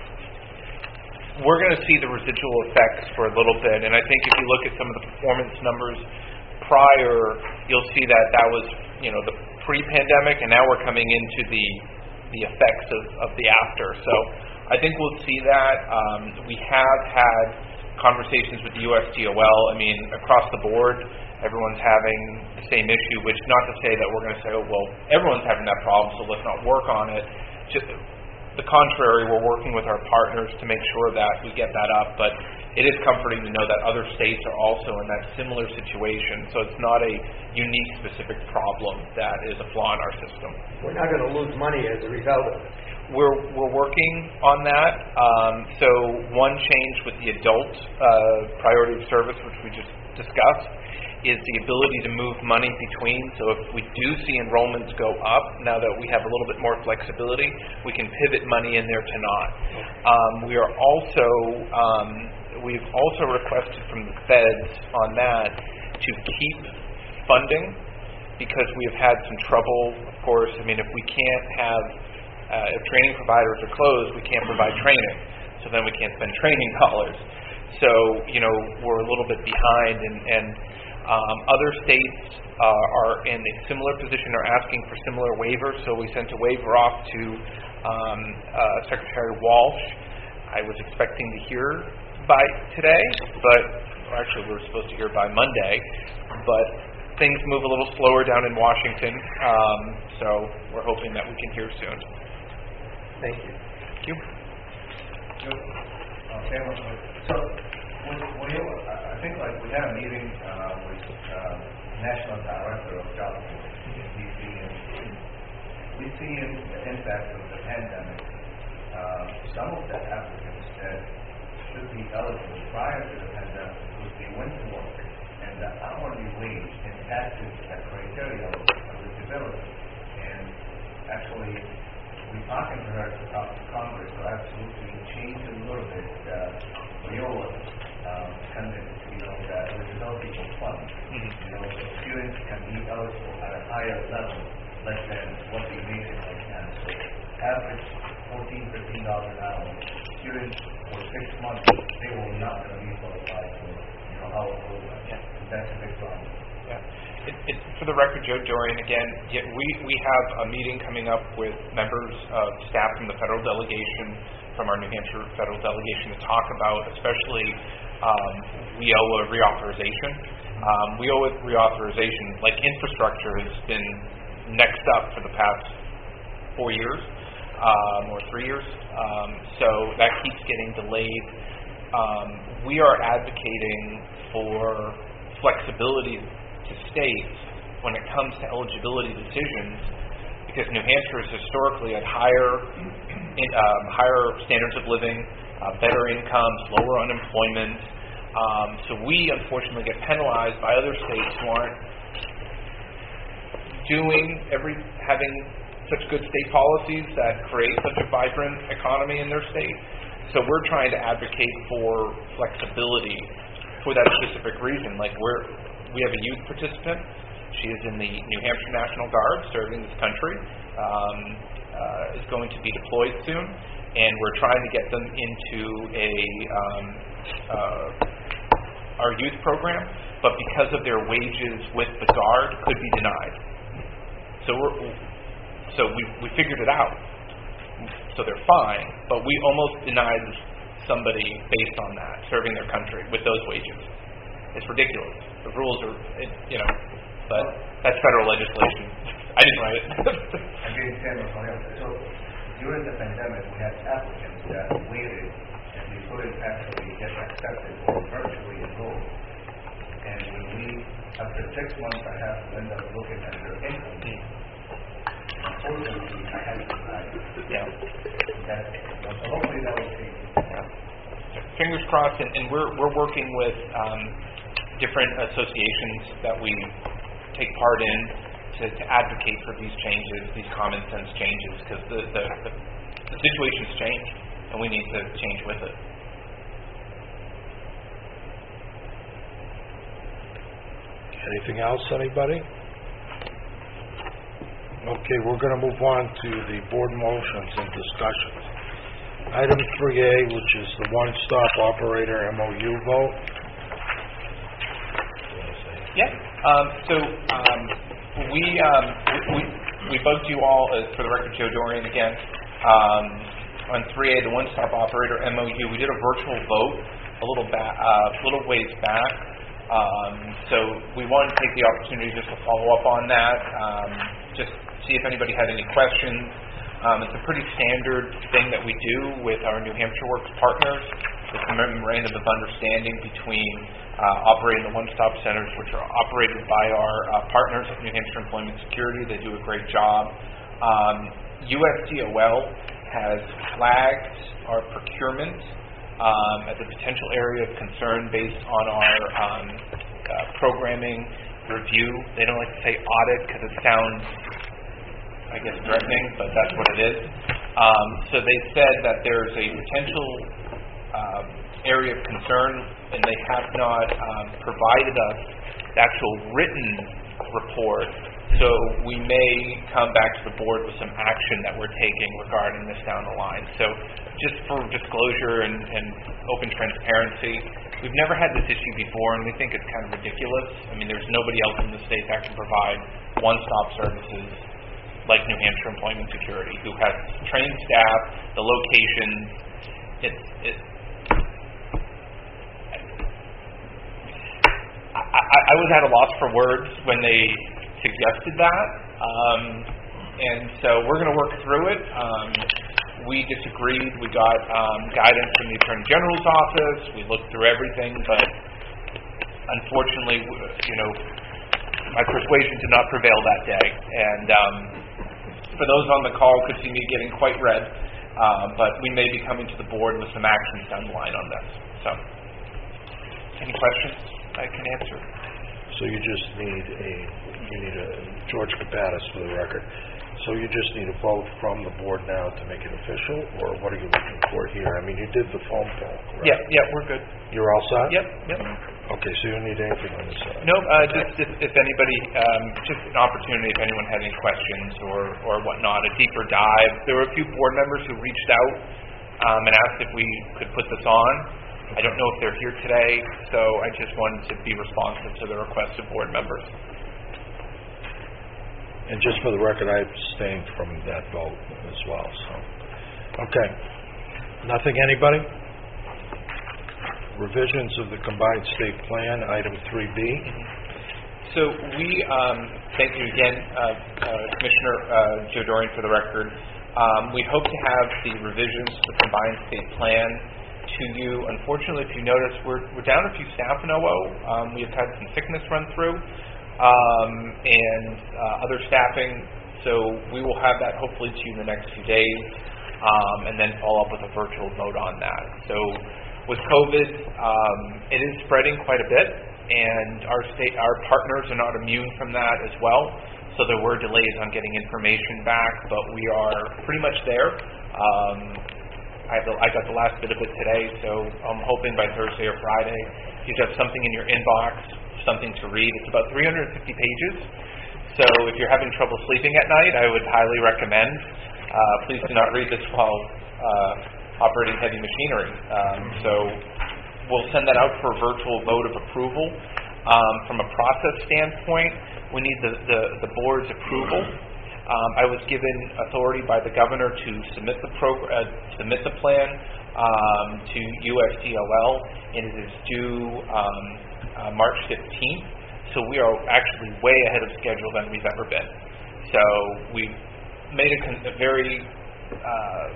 we're going to see the residual effects for a little bit, and I think if you look at some of the performance numbers prior, you'll see that that was, you know, the pre-pandemic, and now we're coming into the the effects of, of the after. So I think we'll see that. Um, we have had conversations with the U S D O L. I mean, across the board, everyone's having the same issue, which not to say that we're going to say, oh, well, everyone's having that problem, so let's not work on it. Just the contrary, we're working with our partners to make sure that we get that up, but it is comforting to know that other states are also in that similar situation, so it's not a unique, specific problem that is a flaw in our system. We're not going to lose money as a result of it. We're we're working on that. Um, so one change with the adult uh, priority of service, which we just discussed, is the ability to move money between. So if we do see enrollments go up, now that we have a little bit more flexibility, we can pivot money in there to not. Um, we are also, um, we've also requested from the feds on that to keep funding, because we have had some trouble, of course. I mean, if we can't have, uh, if training providers are closed, we can't provide training. So then we can't spend training dollars. So, you know, we're a little bit behind, and, and Um, other states uh, are in a similar position, are asking for similar waivers, so we sent a waiver off to um, uh, Secretary Walsh. I was expecting to hear by today, but or actually we were supposed to hear by Monday, but things move a little slower down in Washington, um, so we're hoping that we can hear soon. Thank you. Thank you. Okay, so when, when you, I think like we had a meeting uh, with uh, National Director of Job in D C, and we see in the impact of the pandemic, uh, some of the applicants that should be eligible prior to the pandemic, because they went to work, and the hourly wage impacted the criteria of eligibility. And actually, we talking to her to talk to Congress to absolutely change it a little bit, uh, Neola, um, kind of, you know, the eligibility for funds. Mm-hmm. You know, so students can be eligible at a higher level, less than what they make it right now. So average fourteen, fifteen dollars an hour. Students for six months, they will not going to be qualified for, you know, our program. Yeah. That's a big problem. Yeah. It, it, for the record, Joe Dorian, again, yeah, we, we have a meeting coming up with members of staff from the federal delegation, from our New Hampshire federal delegation, to talk about especially um, W I O A reauthorization. Um, W I O A reauthorization, like infrastructure, has been next up for the past four years um, or three years. Um, so that keeps getting delayed. Um, we are advocating for flexibility to states when it comes to eligibility decisions, because New Hampshire has historically had higher in, um, higher standards of living, uh, better incomes, lower unemployment. Um, so we unfortunately get penalized by other states who aren't doing every having such good state policies that create such a vibrant economy in their state. So we're trying to advocate for flexibility for that specific reason. Like we're we have a youth participant. She is in the New Hampshire National Guard, serving this country. Um, uh, is going to be deployed soon, and we're trying to get them into a um, uh, our youth program, but because of their wages with the Guard, could be denied. So we're so we we figured it out. So they're fine, but we almost denied somebody based on that, serving their country with those wages. It's ridiculous. The rules are, it, you know, but that's federal legislation. I didn't write it. I gave Sam a point. So during the pandemic, we had applicants that waited and they couldn't actually get accepted or virtually enrolled. And when we, after six months, I have to end up looking at their income. Unfortunately, I had to decide. Yeah. That, so hopefully that will change. Yeah. Fingers crossed, and, and we're we're working with um, different associations that we take part in to, to advocate for these changes, these common sense changes, because the, the, the, the situation's changed, and we need to change with it. Anything else, anybody? Okay, we're going to move on to the board motions and discussions. Item three A, which is the one-stop operator M O U vote. Yeah. Um, so um, we, um, we we bugged you all, uh, for the record, Joe Dorian again, um, on three A, the one-stop operator M O U. We did a virtual vote a little ba- uh, little ways back. Um, so we wanted to take the opportunity just to follow up on that, um, just see if anybody had any questions. Um, it's a pretty standard thing that we do with our New Hampshire Works partners. It's a memorandum of understanding between uh, operating the one-stop centers, which are operated by our uh, partners at New Hampshire Employment Security. They do a great job. Um, U S D O L has flagged our procurement um, as a potential area of concern based on our um, uh, programming review. They don't like to say audit because it sounds, I guess, threatening, but that's what it is. Um, so they said that there's a potential um, area of concern, and they have not um, provided us the actual written report. So we may come back to the board with some action that we're taking regarding this down the line. So just for disclosure and, and open transparency, we've never had this issue before, and we think it's kind of ridiculous. I mean, there's nobody else in the state that can provide one-stop services like New Hampshire Employment Security, who has trained staff, the locations. It's, it, I, I, I was at a loss for words when they suggested that, um, and so we're going to work through it. Um, we disagreed. We got um, guidance from the Attorney General's office. We looked through everything, but unfortunately, you know, my persuasion did not prevail that day, and um, for those on the call could see me getting quite red, uh, but we may be coming to the board with some actions down the line on this. So, any questions I can answer? So you just need a, you need a, George Kapatis for the record. So you just need a vote from the board now to make it official, or what are you looking for here? I mean, you did the phone poll, correct? Yeah, yeah, we're good. You're all set? Yep, yep. Okay, so you don't need anything on this side? No, uh, just if, if anybody, um, just an opportunity if anyone had any questions or, or whatnot, a deeper dive. There were a few board members who reached out um, and asked if we could put this on. I don't know if they're here today, so I just wanted to be responsive to the request of board members. And just for the record, I abstained from that vote as well, so. Okay. Nothing, anybody? Revisions of the combined state plan, item three B. So we, um, thank you again, uh, uh, Commissioner uh, Joe Dorian, for the record. Um, we hope to have the revisions to the combined state plan to you. Unfortunately, if you notice, we're, we're down a few staff in O O. Um, we have had some sickness run through. Um, and uh, other staffing, so we will have that hopefully to you in the next few days, um, and then follow up with a virtual vote on that. So with COVID, um, it is spreading quite a bit, and our state, our partners are not immune from that as well, so there were delays on getting information back, but we are pretty much there. Um, I, have the, I got the last bit of it today, so I'm hoping by Thursday or Friday you have something in your inbox, something to read. It's about three hundred fifty pages, so if you're having trouble sleeping at night, I would highly recommend. Uh, please do not read this while uh, operating heavy machinery. Um, so we'll send that out for a virtual vote of approval. Um, from a process standpoint, we need the, the, the board's approval. Um, I was given authority by the governor to submit the progr- uh, submit the plan um, to U S D O L, and it is due um, Uh, March fifteenth, so we are actually way ahead of schedule than we've ever been. So we've made a, con- a very uh,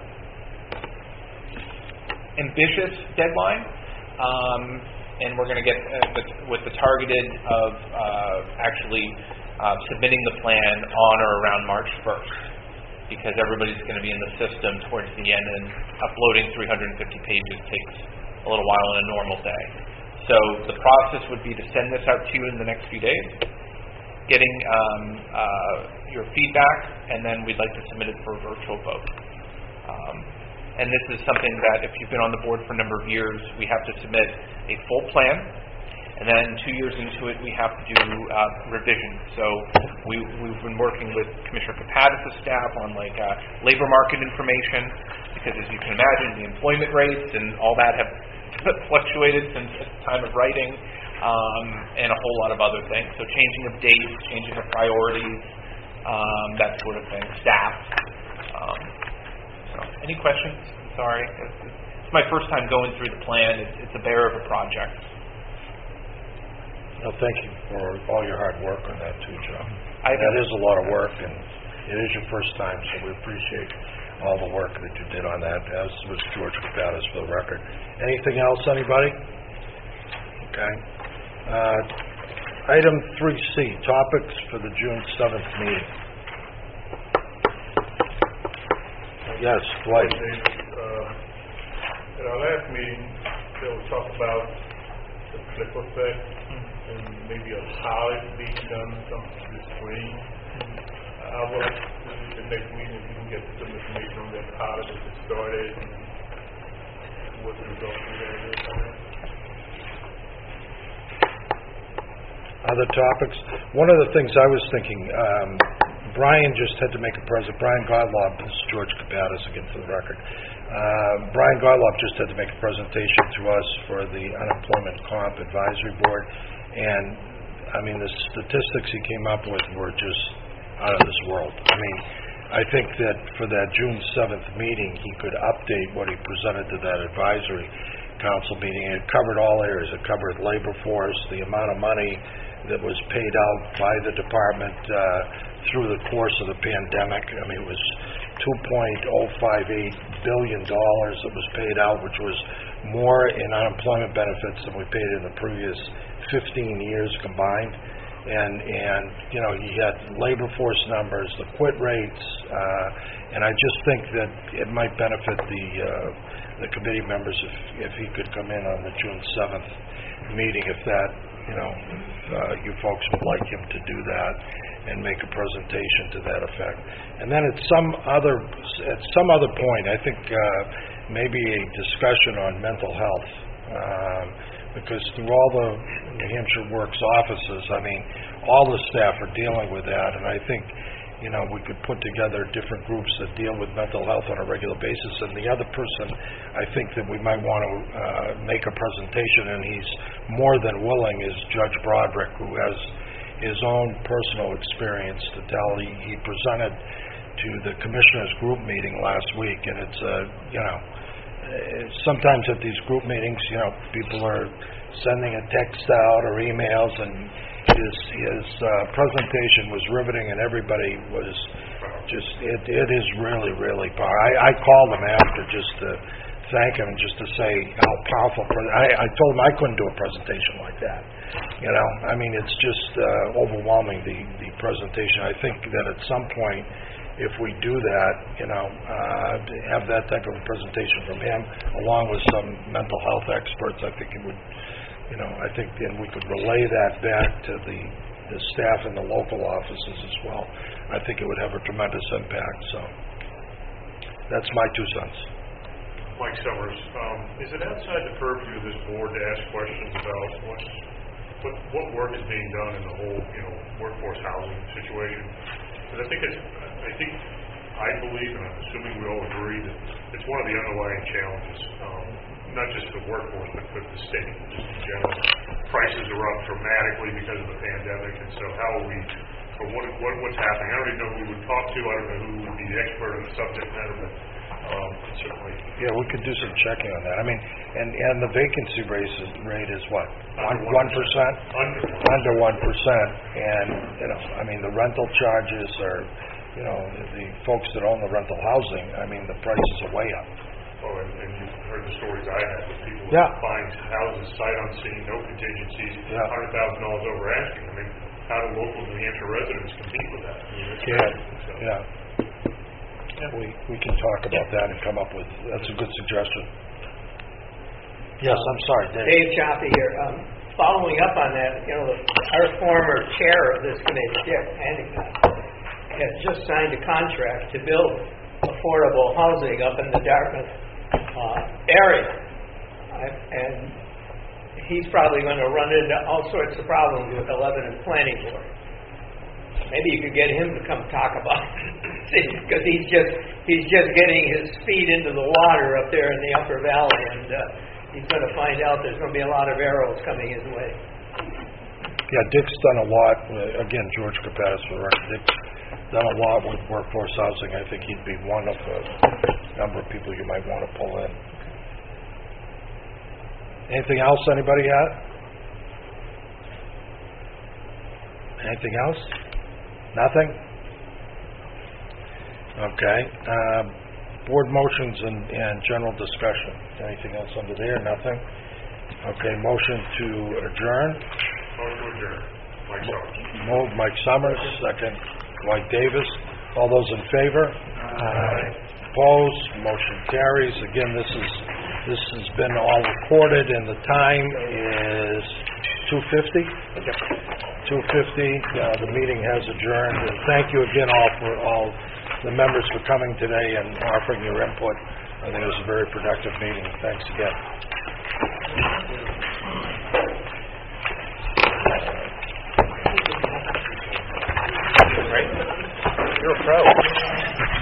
ambitious deadline, um, and we're going to get uh, with, with the targeted of uh, actually uh, submitting the plan on or around March first, because everybody's going to be in the system towards the end, and uploading three hundred fifty pages takes a little while in a normal day. So the process would be to send this out to you in the next few days, getting um, uh, your feedback, and then we'd like to submit it for a virtual vote. Um, and this is something that if you've been on the board for a number of years, we have to submit a full plan, and then two years into it, we have to do uh, revisions. So we, we've been working with Commissioner Kapatis' staff on like uh, labor market information, because as you can imagine, the employment rates and all that have fluctuated since the time of writing, um, and a whole lot of other things. So changing of dates, changing of priorities, um, that sort of thing, staff. Um, so any questions? I'm sorry. It's, it's my first time going through the plan. It's, it's a bear of a project. No, thank you for all your hard work on that too, Joe. I that is a lot of work, and it is your first time, so we appreciate all the work that you did on that, as was George Kapatis, for the record. Anything else, anybody? Okay. Uh, item three C, topics for the June seventh meeting. Yes, Dwight. Uh, at our last meeting, there was talk about the clip effect and maybe a pilot being done, something to the screen. I would like to, the next meeting, if you can get some information on that pilot, if it started, and what the results of that is. Other topics? One of the things I was thinking, um, Brian just had to make a present. Brian Godlob, this is George Kapatis again for the record. Uh, Brian Godlob just had to make a presentation to us for the Unemployment Comp Advisory Board, and I mean the statistics he came up with were just out of this world. I mean, I think that for that June seventh meeting, he could update what he presented to that advisory council meeting. It covered all areas. It covered labor force, the amount of money that was paid out by the department uh, through the course of the pandemic. I mean, it was two point oh five eight billion dollars that was paid out, which was more in unemployment benefits than we paid in the previous fifteen years combined. and, and, you know, he had labor force numbers, the quit rates, uh, and I just think that it might benefit the, uh, the committee members if, if he could come in on the June seventh meeting, if that, you know, if, uh, you folks would like him to do that and make a presentation to that effect. And then at some other, at some other point, I think, uh, maybe a discussion on mental health, um, because through all the New Hampshire Works offices, I mean, all the staff are dealing with that, and I think, you know, we could put together different groups that deal with mental health on a regular basis. And the other person, I think that we might want to uh, make a presentation, and he's more than willing, is Judge Broderick, who has his own personal experience to tell. He, he presented to the commissioners' group meeting last week, and it's, uh, you know, sometimes at these group meetings, you know, people are sending a text out or emails, and his his uh, presentation was riveting, and everybody was just, it, it is really, really powerful. I, I called him after just to thank him and just to say how powerful. Pre- I, I told him I couldn't do a presentation like that. You know, I mean, it's just uh, overwhelming, the, the presentation. I think that at some point, if we do that, you know, uh, have that type of a presentation from him, along with some mental health experts, I think it would, you know, I think then we could relay that back to the, the staff in the local offices as well. I think it would have a tremendous impact, so that's my two cents. Mike Summers, um, is it outside the purview of this board to ask questions about what, what, what work is being done in the whole, you know, workforce housing situation? Because I think it's, I think, I believe, and I'm assuming we all agree, that it's one of the underlying challenges, um, not just for the workforce, but for the state, just in general. Prices are up dramatically because of the pandemic, and so how are we, or what, what what's happening? I don't even know who we would talk to, I don't know who would be the expert on the subject matter, but um, certainly. Yeah, we could do some checking on that. I mean, and, and the vacancy rate is, rate is what? Under One percent? Under. Under one percent. And, you know, I mean, the rental charges are, you know, the, the folks that own the rental housing, I mean, the prices are way up. Oh, and, and you've heard the stories I had with people Yeah. who find houses sight unseen, no contingencies, Yeah. one hundred thousand dollars over asking. I mean, how do local New Hampshire residents compete with that? I mean, it's Yeah, crazy, so. yeah. We, we can talk about that and come up with, that's a good suggestion. Yes, I'm sorry, Dave. Dave Chaffee here. Um, following up on that, you know, the, our former chair of this committee, Dick Handicap, has just signed a contract to build affordable housing up in the Dartmouth uh, area. I, and he's probably going to run into all sorts of problems with the Lebanon Planning Board. Maybe you could get him to come talk about it, because he's just he's just getting his feet into the water up there in the Upper Valley, and uh, he's going to find out there's going to be a lot of arrows coming his way. Yeah, Dick's done a lot, uh, again, George Kapatis for the record, Dick's done a lot with workforce housing. I think he'd be one of a number of people you might want to pull in. Anything else anybody had? Anything else? Nothing? Okay. Uh, board motions and, and general discussion. Anything else under there? Nothing? Okay, motion to adjourn. Motion to adjourn. Mike Summers. Moved Mike Summers, second Dwight Davis. All those in favor? Aye. Opposed? Motion carries. Again, this is this has been all recorded, and the time is two fifty? Yep. two fifty. Uh, the meeting has adjourned. And thank you again all for all the members for coming today and offering your input. I think it was a very productive meeting. Thanks again.